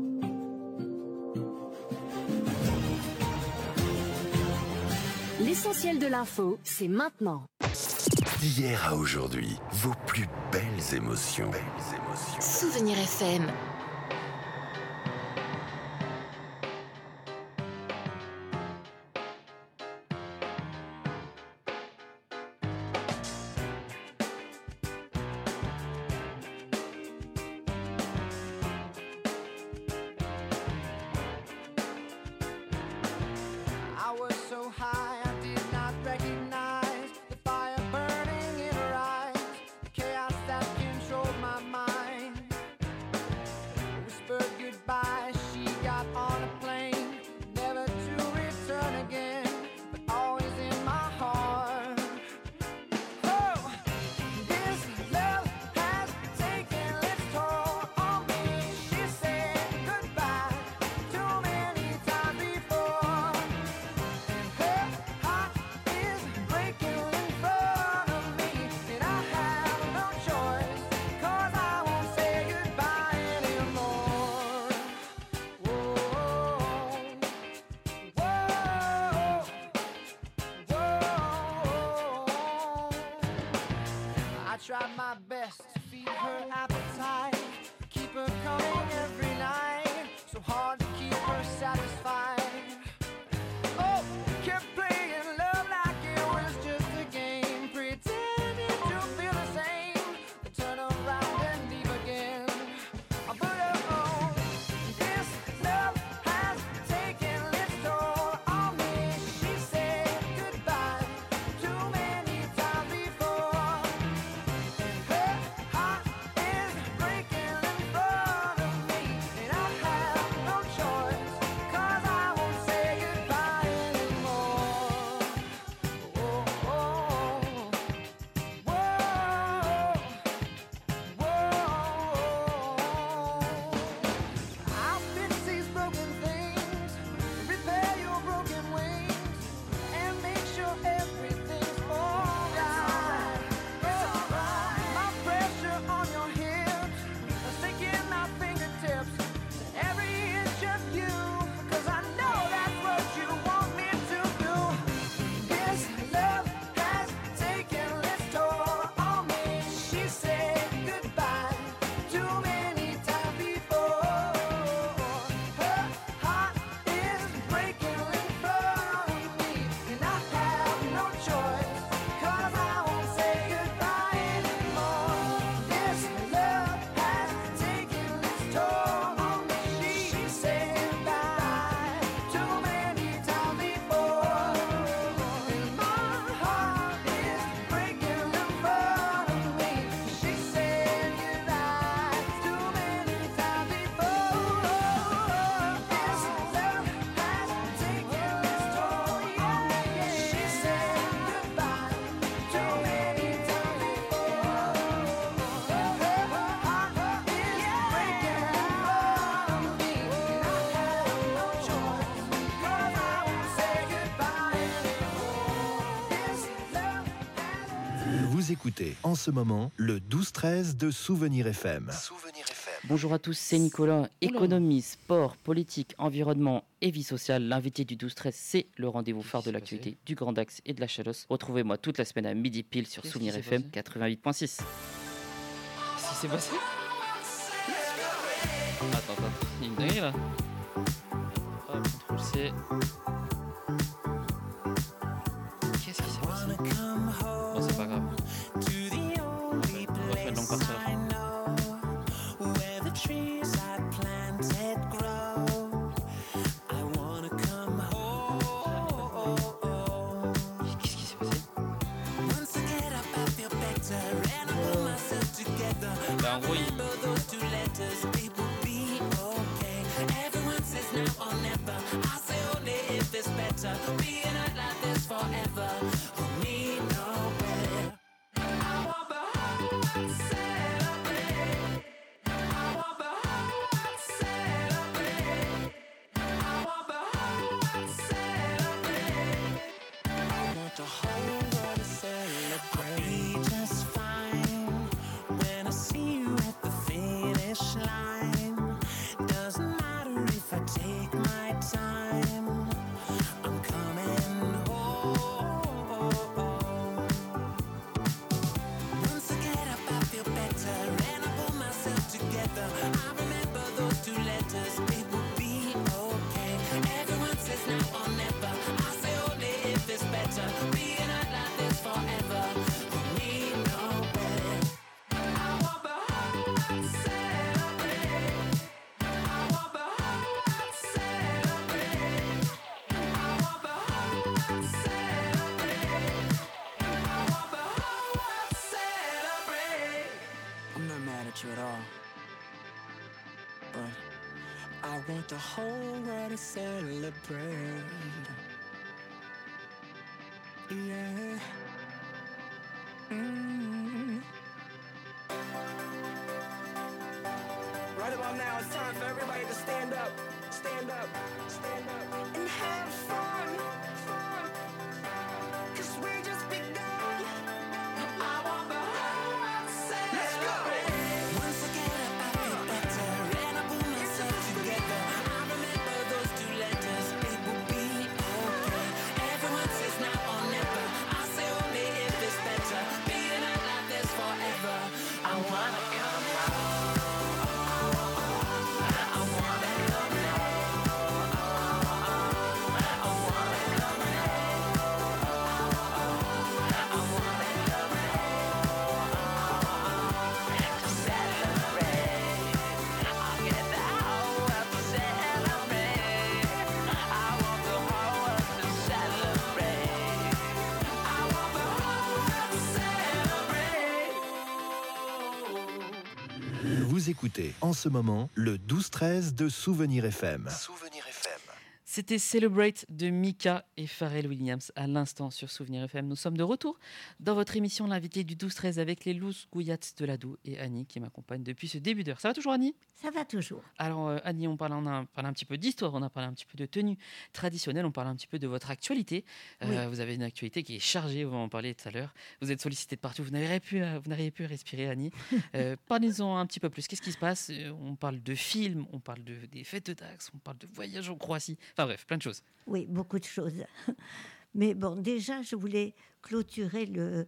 S10: L'essentiel de l'info, c'est maintenant.
S11: D'hier à aujourd'hui, vos plus belles émotions.
S7: Souvenir FM.
S12: try my best to feed her appetite, keep her coming every night, so hard to keep her satisfied. Oh, kept playing love like it was just a game, pretending to feel the same, then turn around and leave again. But oh, this love has taken its toll on me. She said goodbye too many times before, and her heart is breaking in front of me, and I have no choice, 'cause I won't say goodbye anymore. Oh, oh, whoa, whoa. I'll fix these broken things, repair your broken wings, and make sure everything's alright. It's alright. My pressure on your hips, sinking my fingertips to every inch of you, 'cause I know that's what you want me to do. This love has taken its toll on me. She said goodbye too many times before. Her heart is breaking in front of me, and I have no choice, 'cause I won't say goodbye anymore. This love has taken its toll on me. She said goodbye too many times before, and my heart is breaking in front of me. She said goodbye too many times before. This love has taken its toll on me. She said goodbye too many times before. Her heart is breaking in front of me, and I have no choice, 'cause I won't say goodbye anymore. This love has.
S4: Vous écoutez en ce moment le 12-13 de Souvenir FM.
S5: Bonjour à tous, c'est Nicolas. Économie, sport, politique, environnement et vie sociale. L'invité du 12-13, c'est le rendez-vous phare de l'actualité du Grand Axe et de la Chalosse. Retrouvez-moi toute la semaine à midi pile sur Qu'est-ce Souvenir qui s'est FM 88.6. Qu'est-ce qui s'est passé? Attends, il y a une dinguerie là. Hop, contrôle C. Qu'est-ce qui s'est passé? Bon, c'est pas grave. On va faire une longue partie à la fin. Qu'est-ce qui s'est passé? Bah, en gros,
S1: I'm not mad at you at all, but I want the whole world to celebrate. Yeah. Right about now, it's time for everybody to stand up, stand up, stand up, and have fun, fun. 'Cause we just begun. I want the whole world to celebrate. Let's go. Once I get up, I feel better, and I pull myself together. I remember those two letters. It will be okay. Everyone says now or never. I say only if it's better. Being out loud.
S4: écoutez en ce moment le 12-13 de Souvenir FM.
S11: Souvenir FM.
S5: C'était Celebrate de Mika et Pharrell Williams à l'instant sur Souvenir FM. Nous sommes de retour dans votre émission L'invité du 12-13 avec les Louz Gouillats de Ladou et Annie qui m'accompagne depuis ce début d'heure. Ça va toujours, Annie ?
S2: Ça va toujours.
S5: Alors Annie, on a parlé un petit peu d'histoire, on a parlé un petit peu de tenue traditionnelle, on parle un petit peu de votre actualité.
S2: Oui.
S5: Vous avez une actualité qui est chargée, on va en parler tout à l'heure. Vous êtes sollicité de partout, vous n'arrivez plus à respirer, Annie. Parlez-en un petit peu plus. Qu'est-ce qui se passe ? On parle de films, on parle des fêtes de Dax, on parle de voyages en Croatie. Enfin bref, plein de choses.
S2: Oui, beaucoup de choses. Mais bon, déjà, je voulais clôturer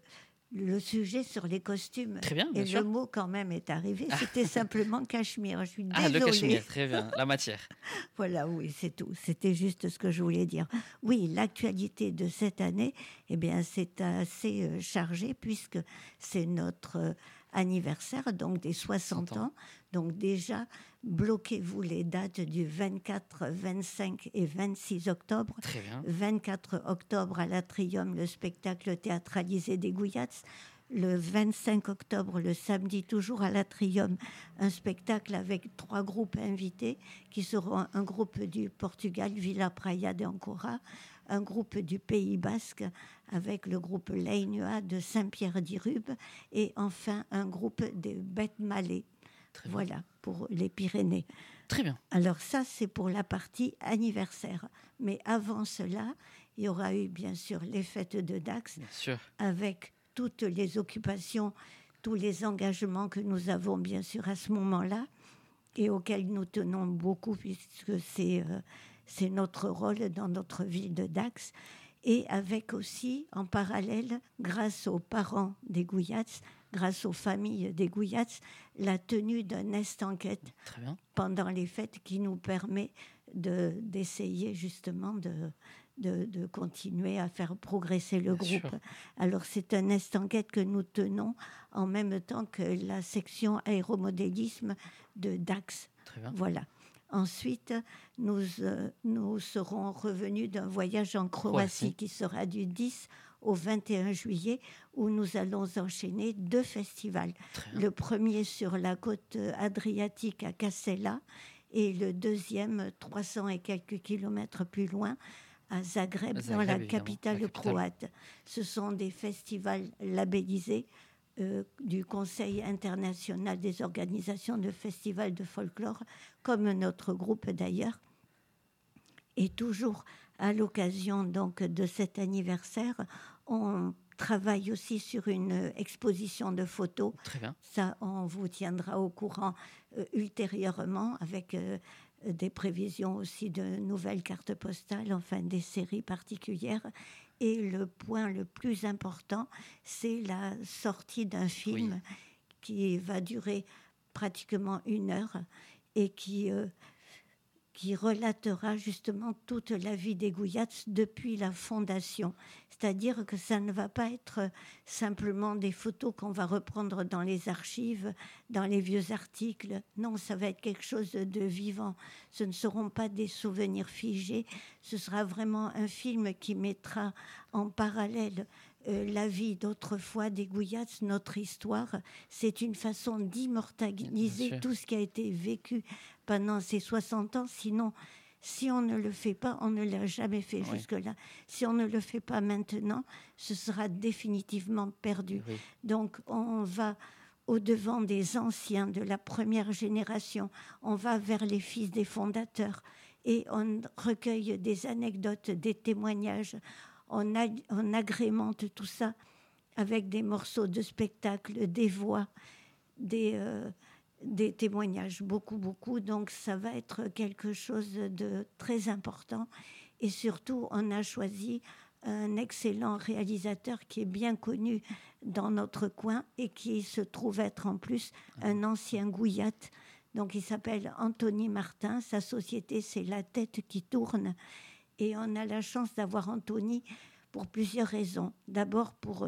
S2: le sujet sur les costumes.
S5: Très bien, bien
S2: Et
S5: sûr.
S2: le mot quand même est arrivé. C'était simplement cachemire. Je suis désolée.
S5: Ah, le cachemire, très bien, la matière.
S2: Voilà, oui, c'est tout. C'était juste ce que je voulais dire. Oui, l'actualité de cette année, eh bien, c'est assez chargé puisque c'est notre anniversaire, donc des 60 ans. Donc déjà, bloquez-vous les dates du 24, 25 et 26 octobre.
S5: Très bien.
S2: 24 octobre à l'Atrium, le spectacle théâtralisé des Gouillats. Le 25 octobre, le samedi, toujours à l'Atrium, un spectacle avec 3 groupes invités qui seront un groupe du Portugal, Villa Praia de Ancora, un groupe du Pays Basque avec le groupe Leinua de Saint-Pierre-d'Irube et enfin un groupe des Bêtes Malais. Voilà, pour les Pyrénées.
S5: Très bien.
S2: Alors ça, c'est pour la partie anniversaire. Mais avant cela, il y aura eu bien sûr les fêtes de Dax
S5: Bien sûr.
S2: avec toutes les occupations, tous les engagements que nous avons bien sûr à ce moment-là et auxquels nous tenons beaucoup puisque c'est notre rôle dans notre ville de Dax. Et avec aussi, en parallèle, grâce aux parents des Gouillats, grâce aux familles des Gouillats, la tenue d'un est-enquête pendant les fêtes qui nous permet d'essayer justement de continuer à faire progresser le
S5: Bien
S2: groupe.
S5: sûr.
S2: Alors c'est un est-enquête que nous tenons en même temps que la section aéromodélisme de Dax.
S5: Très bien.
S2: Voilà. Ensuite, nous serons revenus d'un voyage en Croatie qui sera du 10 au 21 juillet, où nous allons enchaîner 2 festivals. Le premier sur la côte adriatique à Casella et le deuxième 300 et quelques kilomètres plus loin à Zagreb, dans la capitale croate. Ce sont des festivals labellisés du Conseil international des organisations de festivals de folklore, comme notre groupe d'ailleurs. Et toujours à l'occasion donc de cet anniversaire, on travaille aussi sur une exposition de photos.
S5: Très bien.
S2: Ça, on vous tiendra au courant ultérieurement avec des prévisions aussi de nouvelles cartes postales, enfin des séries particulières. Et le point le plus important, c'est la sortie d'un film qui va durer pratiquement 1 heure et qui relatera justement toute la vie des Gouillats depuis la fondation. C'est-à-dire que ça ne va pas être simplement des photos qu'on va reprendre dans les archives, dans les vieux articles. Non, ça va être quelque chose de vivant. Ce ne seront pas des souvenirs figés. Ce sera vraiment un film qui mettra en parallèle la vie d'autrefois des Gouillats, notre histoire. C'est une façon d'immortaliser tout ce qui a été vécu pendant ces 60 ans. Sinon, si on ne le fait pas, on ne l'a jamais fait jusque-là. Si on ne le fait pas maintenant, ce sera définitivement perdu. Donc, on va au-devant des anciens, de la première génération. On va vers les fils des fondateurs et on recueille des anecdotes, des témoignages. On agrémente tout ça avec des morceaux de spectacle, des voix, des témoignages, beaucoup. Donc ça va être quelque chose de très important. Et surtout, on a choisi un excellent réalisateur qui est bien connu dans notre coin et qui se trouve être en plus un ancien Gouillat. Donc il s'appelle Anthony Martin. Sa société, c'est La Tête qui tourne. Et on a la chance d'avoir Anthony pour plusieurs raisons. D'abord pour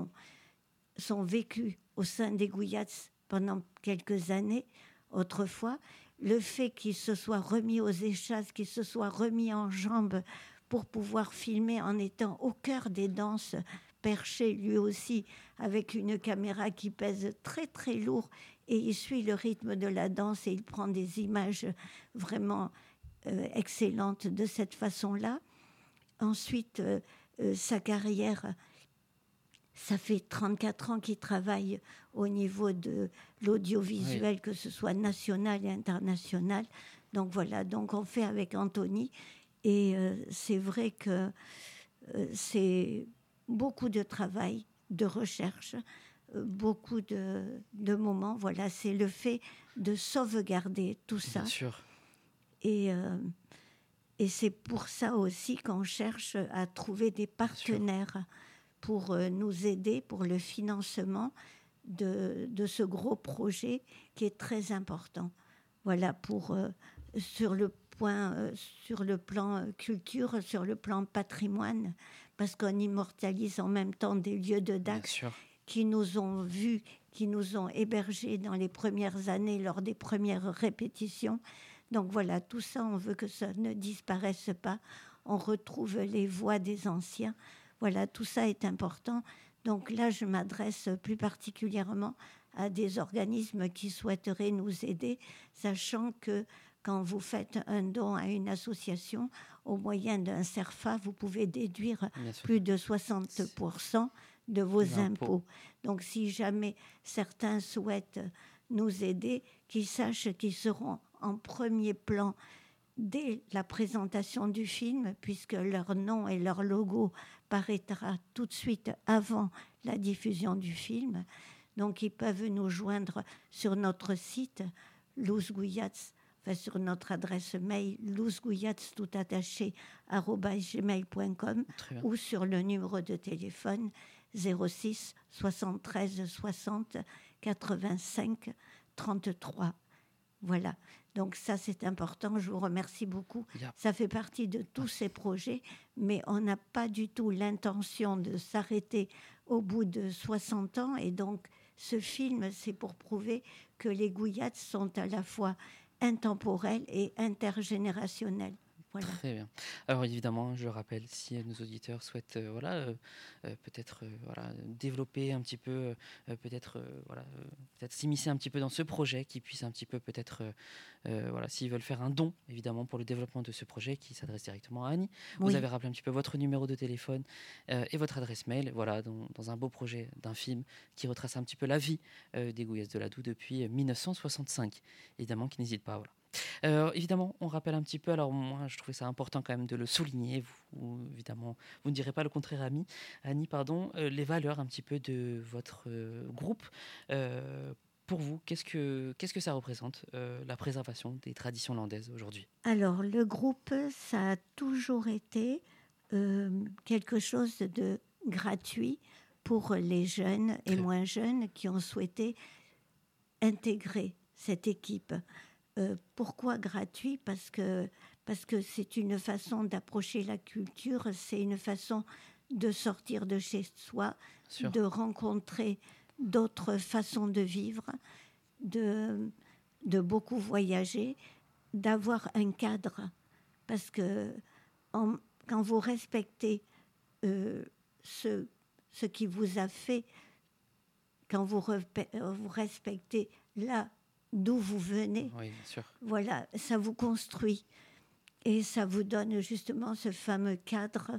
S2: son vécu au sein des Gouillats pendant quelques années, autrefois. Le fait qu'il se soit remis aux échasses, qu'il se soit remis en jambes pour pouvoir filmer en étant au cœur des danses perché lui aussi avec une caméra qui pèse très très lourd et il suit le rythme de la danse et il prend des images vraiment excellentes de cette façon-là. Ensuite, sa carrière, ça fait 34 ans qu'il travaille au niveau de l'audiovisuel, que ce soit national et international. Donc voilà, donc on fait avec Anthony. Et c'est vrai que c'est beaucoup de travail, de recherche, beaucoup de moments. Voilà, c'est le fait de sauvegarder tout ça.
S5: Bien sûr.
S2: Et c'est pour ça aussi qu'on cherche à trouver des partenaires pour nous aider pour le financement de ce gros projet qui est très important. Voilà, sur le plan culture, sur le plan patrimoine, parce qu'on immortalise en même temps des lieux de Dax qui nous ont vus, qui nous ont hébergés dans les premières années lors des premières répétitions. Donc voilà, tout ça, on veut que ça ne disparaisse pas. On retrouve les voix des anciens. Voilà, tout ça est important. Donc là, je m'adresse plus particulièrement à des organismes qui souhaiteraient nous aider, sachant que quand vous faites un don à une association, au moyen d'un CERFA, vous pouvez déduire plus de 60% de vos impôts. Donc si jamais certains souhaitent nous aider, qu'ils sachent qu'ils seront en premier plan dès la présentation du film, puisque leur nom et leur logo paraîtra tout de suite avant la diffusion du film. Donc ils peuvent nous joindre sur notre site Luz Guyats, sur notre adresse mail louzgouyats tout attaché @gmail.com ou sur le numéro de téléphone 06 73 60 85 33. Voilà, donc ça c'est important, je vous remercie beaucoup. Ça fait partie de tous ces projets, mais on n'a pas du tout l'intention de s'arrêter au bout de 60 ans. Et donc ce film, c'est pour prouver que les Guyats sont à la fois intemporels et intergénérationnels. Voilà.
S5: Très bien. Alors évidemment, je rappelle, si nos auditeurs souhaitent peut-être développer un petit peu, peut-être s'immiscer un petit peu dans ce projet, qu'ils puissent un petit peu peut-être, s'ils veulent faire un don, évidemment, pour le développement de ce projet qui s'adresse directement à Annie. Vous avez rappelé un petit peu votre numéro de téléphone et votre adresse mail, voilà, dans un beau projet d'un film qui retrace un petit peu la vie des Guyats de Ladoux depuis 1965. Évidemment, qui n'hésite pas, voilà. Évidemment, on rappelle un petit peu, alors moi je trouvais ça important quand même de le souligner, évidemment, vous ne direz pas le contraire Annie, les valeurs un petit peu de votre groupe. Pour vous, qu'est-ce que ça représente, la préservation des traditions landaises aujourd'hui ?
S2: Alors le groupe, ça a toujours été quelque chose de gratuit pour les jeunes et moins jeunes qui ont souhaité intégrer cette équipe. Pourquoi gratuit ? Parce que c'est une façon d'approcher la culture, c'est une façon de sortir de chez soi, de rencontrer d'autres façons de vivre, de beaucoup voyager, d'avoir un cadre. Parce que quand vous respectez ce qui vous a fait, quand vous respectez là d'où vous venez, voilà, ça vous construit et ça vous donne justement ce fameux cadre,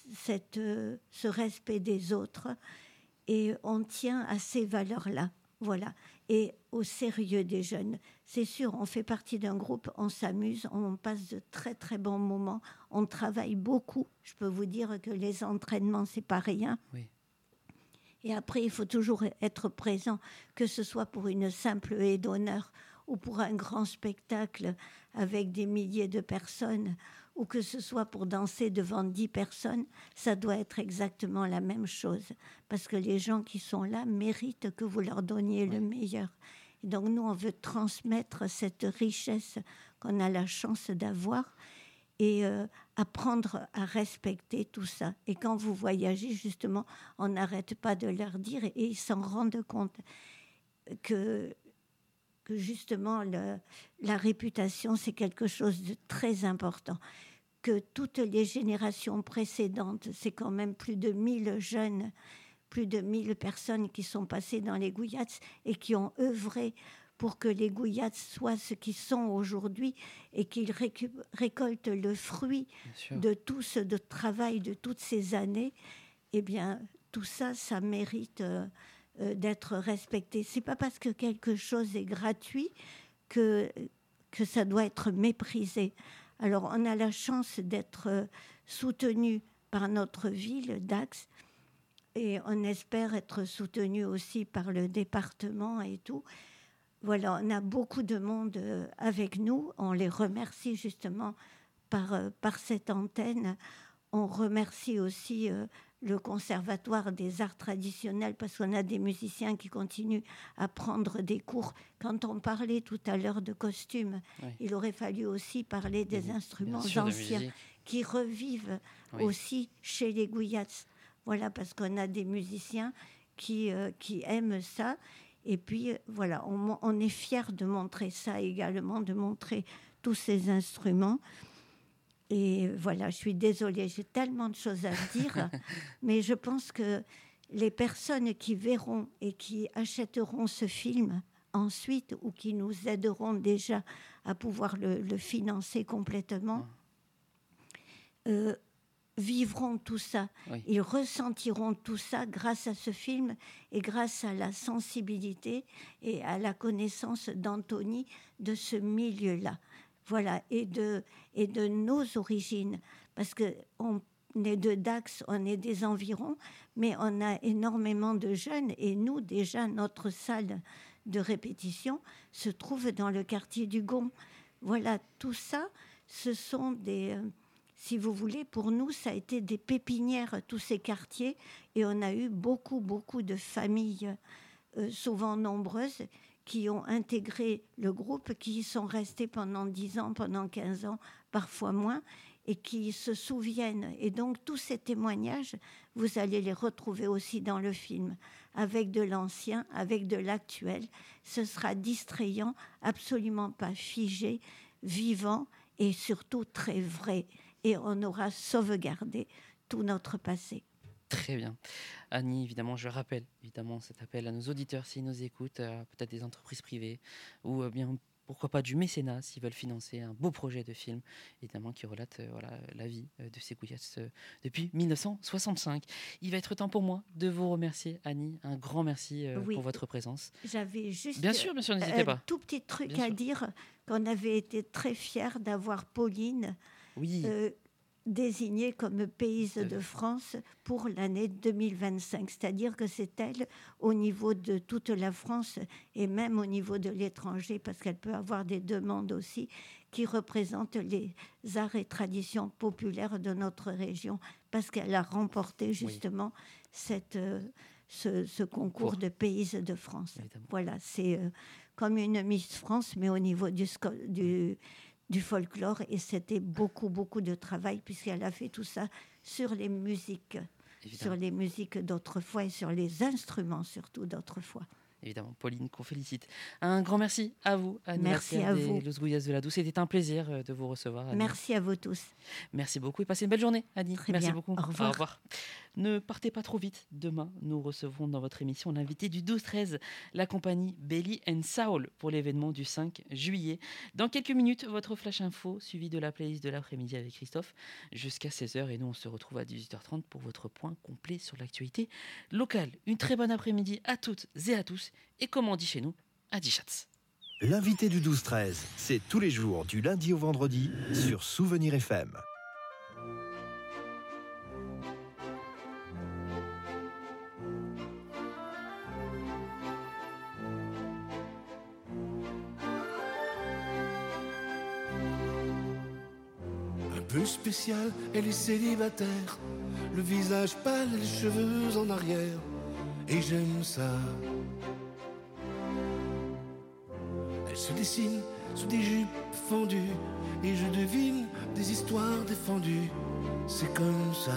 S2: ce respect des autres, et on tient à ces valeurs-là, voilà, et au sérieux des jeunes. C'est sûr, on fait partie d'un groupe, on s'amuse, on passe de très très bons moments, on travaille beaucoup. Je peux vous dire que les entraînements, c'est pas rien.
S5: Oui.
S2: Et après, il faut toujours être présent, que ce soit pour une simple haie d'honneur ou pour un grand spectacle avec des milliers de personnes, ou que ce soit pour danser devant 10 personnes, ça doit être exactement la même chose. Parce que les gens qui sont là méritent que vous leur donniez le meilleur. Et donc nous, on veut transmettre cette richesse qu'on a la chance d'avoir et apprendre à respecter tout ça. Et quand vous voyagez, justement, on n'arrête pas de leur dire, et ils s'en rendent compte, que justement, la réputation, c'est quelque chose de très important. que toutes les générations précédentes, c'est quand même plus de 1000 jeunes, plus de 1000 personnes qui sont passées dans les Gouillats et qui ont œuvré pour que les Gouillats soient ce qu'ils sont aujourd'hui et qu'ils récoltent le fruit de tout ce travail de toutes ces années. Eh bien, tout ça, ça mérite d'être respecté. C'est pas parce que quelque chose est gratuit que ça doit être méprisé. Alors, on a la chance d'être soutenu par notre ville, Dax, et on espère être soutenu aussi par le département et tout. Voilà, on a beaucoup de monde avec nous. On les remercie justement par cette antenne. On remercie aussi le Conservatoire des arts traditionnels parce qu'on a des musiciens qui continuent à prendre des cours. Quand on parlait tout à l'heure de costumes, il aurait fallu aussi parler des instruments anciens qui revivent aussi chez les Gouillats. Voilà, parce qu'on a des musiciens qui aiment ça. Et puis, voilà, on est fiers de montrer ça également, de montrer tous ces instruments. Et voilà, je suis désolée, j'ai tellement de choses à dire, mais je pense que les personnes qui verront et qui achèteront ce film ensuite, ou qui nous aideront déjà à pouvoir le financer complètement, vivront tout ça. Ils ressentiront tout ça grâce à ce film et grâce à la sensibilité et à la connaissance d'Anthony de ce milieu-là. Voilà, et de nos origines, parce qu'on est de Dax, on est des environs, mais on a énormément de jeunes, et nous, déjà, notre salle de répétition se trouve dans le quartier du Gond. Voilà, tout ça, ce sont des... si vous voulez, pour nous, ça a été des pépinières, tous ces quartiers, et on a eu beaucoup de familles, souvent nombreuses, qui ont intégré le groupe, qui y sont restés pendant 10 ans, pendant 15 ans, parfois moins, et qui se souviennent. Et donc, tous ces témoignages, vous allez les retrouver aussi dans le film, avec de l'ancien, avec de l'actuel. Ce sera distrayant, absolument pas figé, vivant, et surtout très vrai. Et on aura sauvegardé tout notre passé.
S5: Très bien. Annie, évidemment, je rappelle cet appel à nos auditeurs s'ils nous écoutent, peut-être des entreprises privées ou bien, pourquoi pas, du mécénat s'ils veulent financer un beau projet de film, évidemment, qui relate la vie de ces Gouillats depuis 1965. Il va être temps pour moi de vous remercier, Annie. Un grand merci pour votre présence.
S2: J'avais juste
S5: bien sûr, n'hésitez pas.
S2: Un tout petit truc à dire, qu'on avait été très fiers d'avoir Pauline désignée comme Pays de France pour l'année 2025. C'est-à-dire que c'est elle, au niveau de toute la France et même au niveau de l'étranger, parce qu'elle peut avoir des demandes aussi, qui représentent les arts et traditions populaires de notre région, parce qu'elle a remporté justement ce concours de Pays de France. Évidemment. Voilà, c'est comme une Miss France, mais au niveau du folklore, et c'était beaucoup de travail puisqu'elle a fait tout ça sur les musiques, sur les musiques d'autrefois et sur les instruments surtout d'autrefois.
S5: Évidemment, Pauline, qu'on félicite. Un grand merci à vous, Annie.
S2: Merci à vous.
S5: Los Gouillats de la Douce. C'était un plaisir de vous recevoir, Annie.
S2: Merci à vous tous.
S5: Merci beaucoup et passez une belle journée, Annie.
S2: Très
S5: merci
S2: bien.
S5: beaucoup.
S2: Au revoir.
S5: Au revoir. Ne partez pas trop vite. Demain, nous recevrons dans votre émission l'invité du 12-13, la compagnie Belly and Soul, pour l'événement du 5 juillet. Dans quelques minutes, votre flash info, suivi de la playlist de l'après-midi avec Christophe, jusqu'à 16h. Et nous, on se retrouve à 18h30 pour votre point complet sur l'actualité locale. Une très bonne après-midi à toutes et à tous. Et comme on dit chez nous, à Dichatz.
S4: L'invité du 12-13, c'est tous les jours du lundi au vendredi sur Souvenir FM.
S3: Un peu spécial, elle est célibataire, le visage pâle et les cheveux en arrière, et j'aime ça. Elle se dessine sous des jupes fendues, et je devine des histoires défendues, c'est comme ça.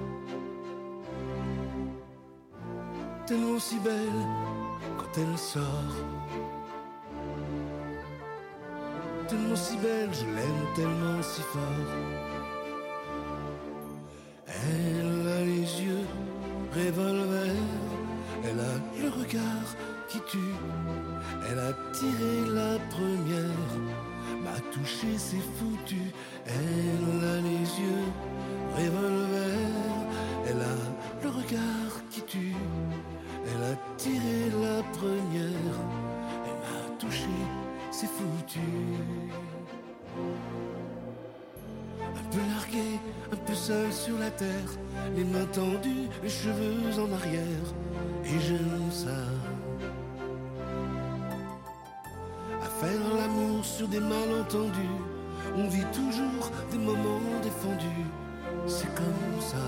S3: Tellement si belle quand elle sort, tellement si belle, je l'aime tellement si fort. Elle a les yeux revolver, elle a le regard qui tue. Elle a tiré la première, m'a touché, c'est foutu. Elle a les yeux revolver, elle a le regard qui tue. Elle a tiré la première, elle m'a touché, c'est foutu. Un peu largué, un peu seul sur la terre, les mains tendues, les cheveux en arrière, et j'aime ça. À faire l'amour sur des malentendus, on vit toujours des moments défendus, c'est comme ça.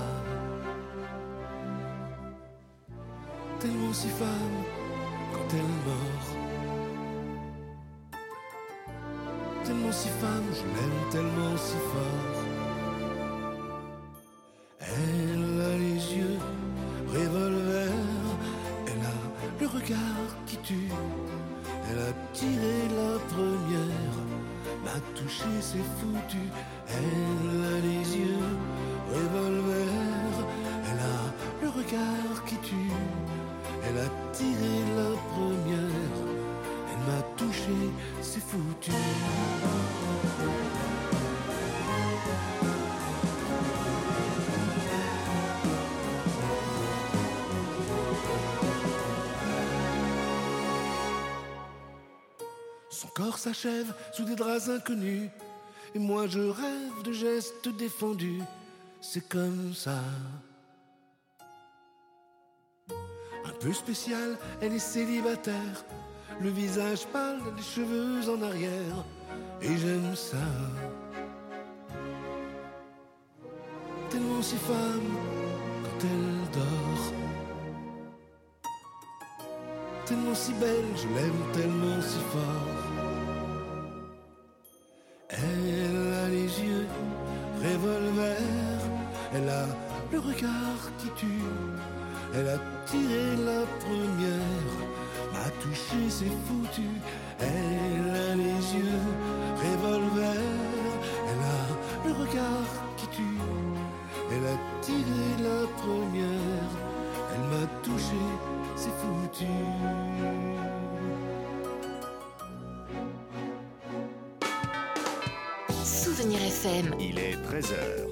S3: Tellement si femme quand elle mord, tellement si femme, je l'aime tellement si fort. Elle a les yeux revolver, elle a le regard qui tue. Elle a tiré la première, m'a touché, c'est foutu. Elle a les yeux revolver, elle a le regard qui tue. Elle a tiré la première, elle m'a touché, c'est foutu. Son corps s'achève sous des draps inconnus, et moi je rêve de gestes défendus, c'est comme ça. Un peu spécial, elle est célibataire, le visage pâle, les cheveux en arrière, et j'aime ça. Tellement si femme quand elle dort, tellement si belle, je l'aime tellement si fort. Elle a les yeux revolver, elle a le regard qui tue. Elle a tiré la première, m'a touché, c'est foutu. Elle a les yeux revolver, elle a le regard qui tue. Elle a tiré la première, elle m'a touché, c'est foutu.
S7: Souvenir FM.
S11: Il est 13h.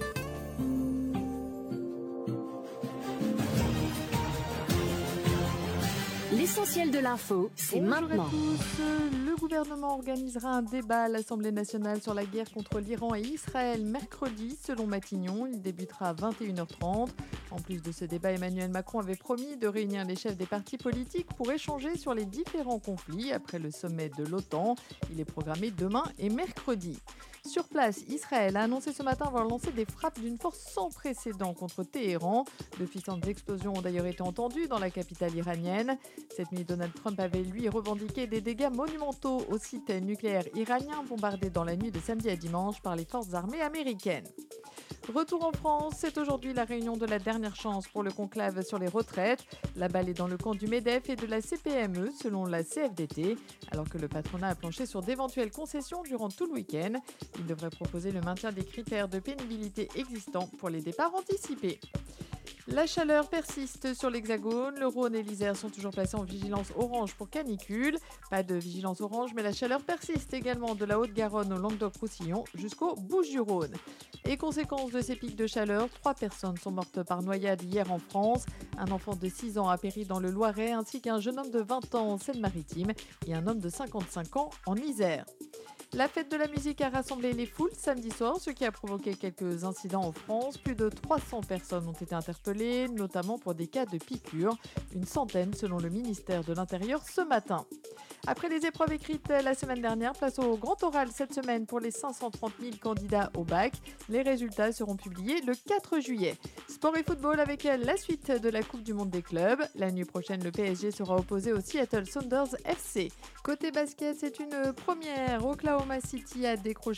S10: L'essentiel de l'info, c'est
S6: Bonjour
S10: maintenant.
S6: à tous. Le gouvernement organisera un débat à l'Assemblée nationale sur la guerre contre l'Iran et Israël mercredi, selon Matignon. Il débutera à 21h30. En plus de ce débat, Emmanuel Macron avait promis de réunir les chefs des partis politiques pour échanger sur les différents conflits après le sommet de l'OTAN. Il est programmé demain et mercredi. Sur place, Israël a annoncé ce matin avoir lancé des frappes d'une force sans précédent contre Téhéran. De puissantes explosions ont d'ailleurs été entendues dans la capitale iranienne. Cette nuit, Donald Trump avait lui revendiqué des dégâts monumentaux au site nucléaire iranien bombardé dans la nuit de samedi à dimanche par les forces armées américaines. Retour en France, c'est aujourd'hui la réunion de la dernière chance pour le conclave sur les retraites. La balle est dans le camp du MEDEF et de la CPME selon la CFDT, alors que le patronat a planché sur d'éventuelles concessions durant tout le week-end. Il devrait proposer le maintien des critères de pénibilité existants pour les départs anticipés. La chaleur persiste sur l'Hexagone. Le Rhône et l'Isère sont toujours placés en vigilance orange pour canicule. Pas de vigilance orange, mais la chaleur persiste également de la Haute-Garonne au Languedoc-Roussillon jusqu'aux Bouches-du-Rhône. Et conséquence de ces pics de chaleur, 3 personnes sont mortes par noyade hier en France. Un enfant de 6 ans a péri dans le Loiret, ainsi qu'un jeune homme de 20 ans en Seine-Maritime et un homme de 55 ans en Isère. La fête de la musique a rassemblé les foules samedi soir, ce qui a provoqué quelques incidents en France. Plus de 300 personnes ont été interpellées, notamment pour des cas de piqûres. Une centaine selon le ministère de l'Intérieur ce matin. Après les épreuves écrites la semaine dernière, place au grand oral cette semaine pour les 530 000 candidats au bac. Les résultats seront publiés le 4 juillet. Sport et football avec la suite de la Coupe du Monde des clubs. La nuit prochaine, le PSG sera opposé au Seattle Sounders FC. Côté basket, c'est une première. Oklahoma City a décroché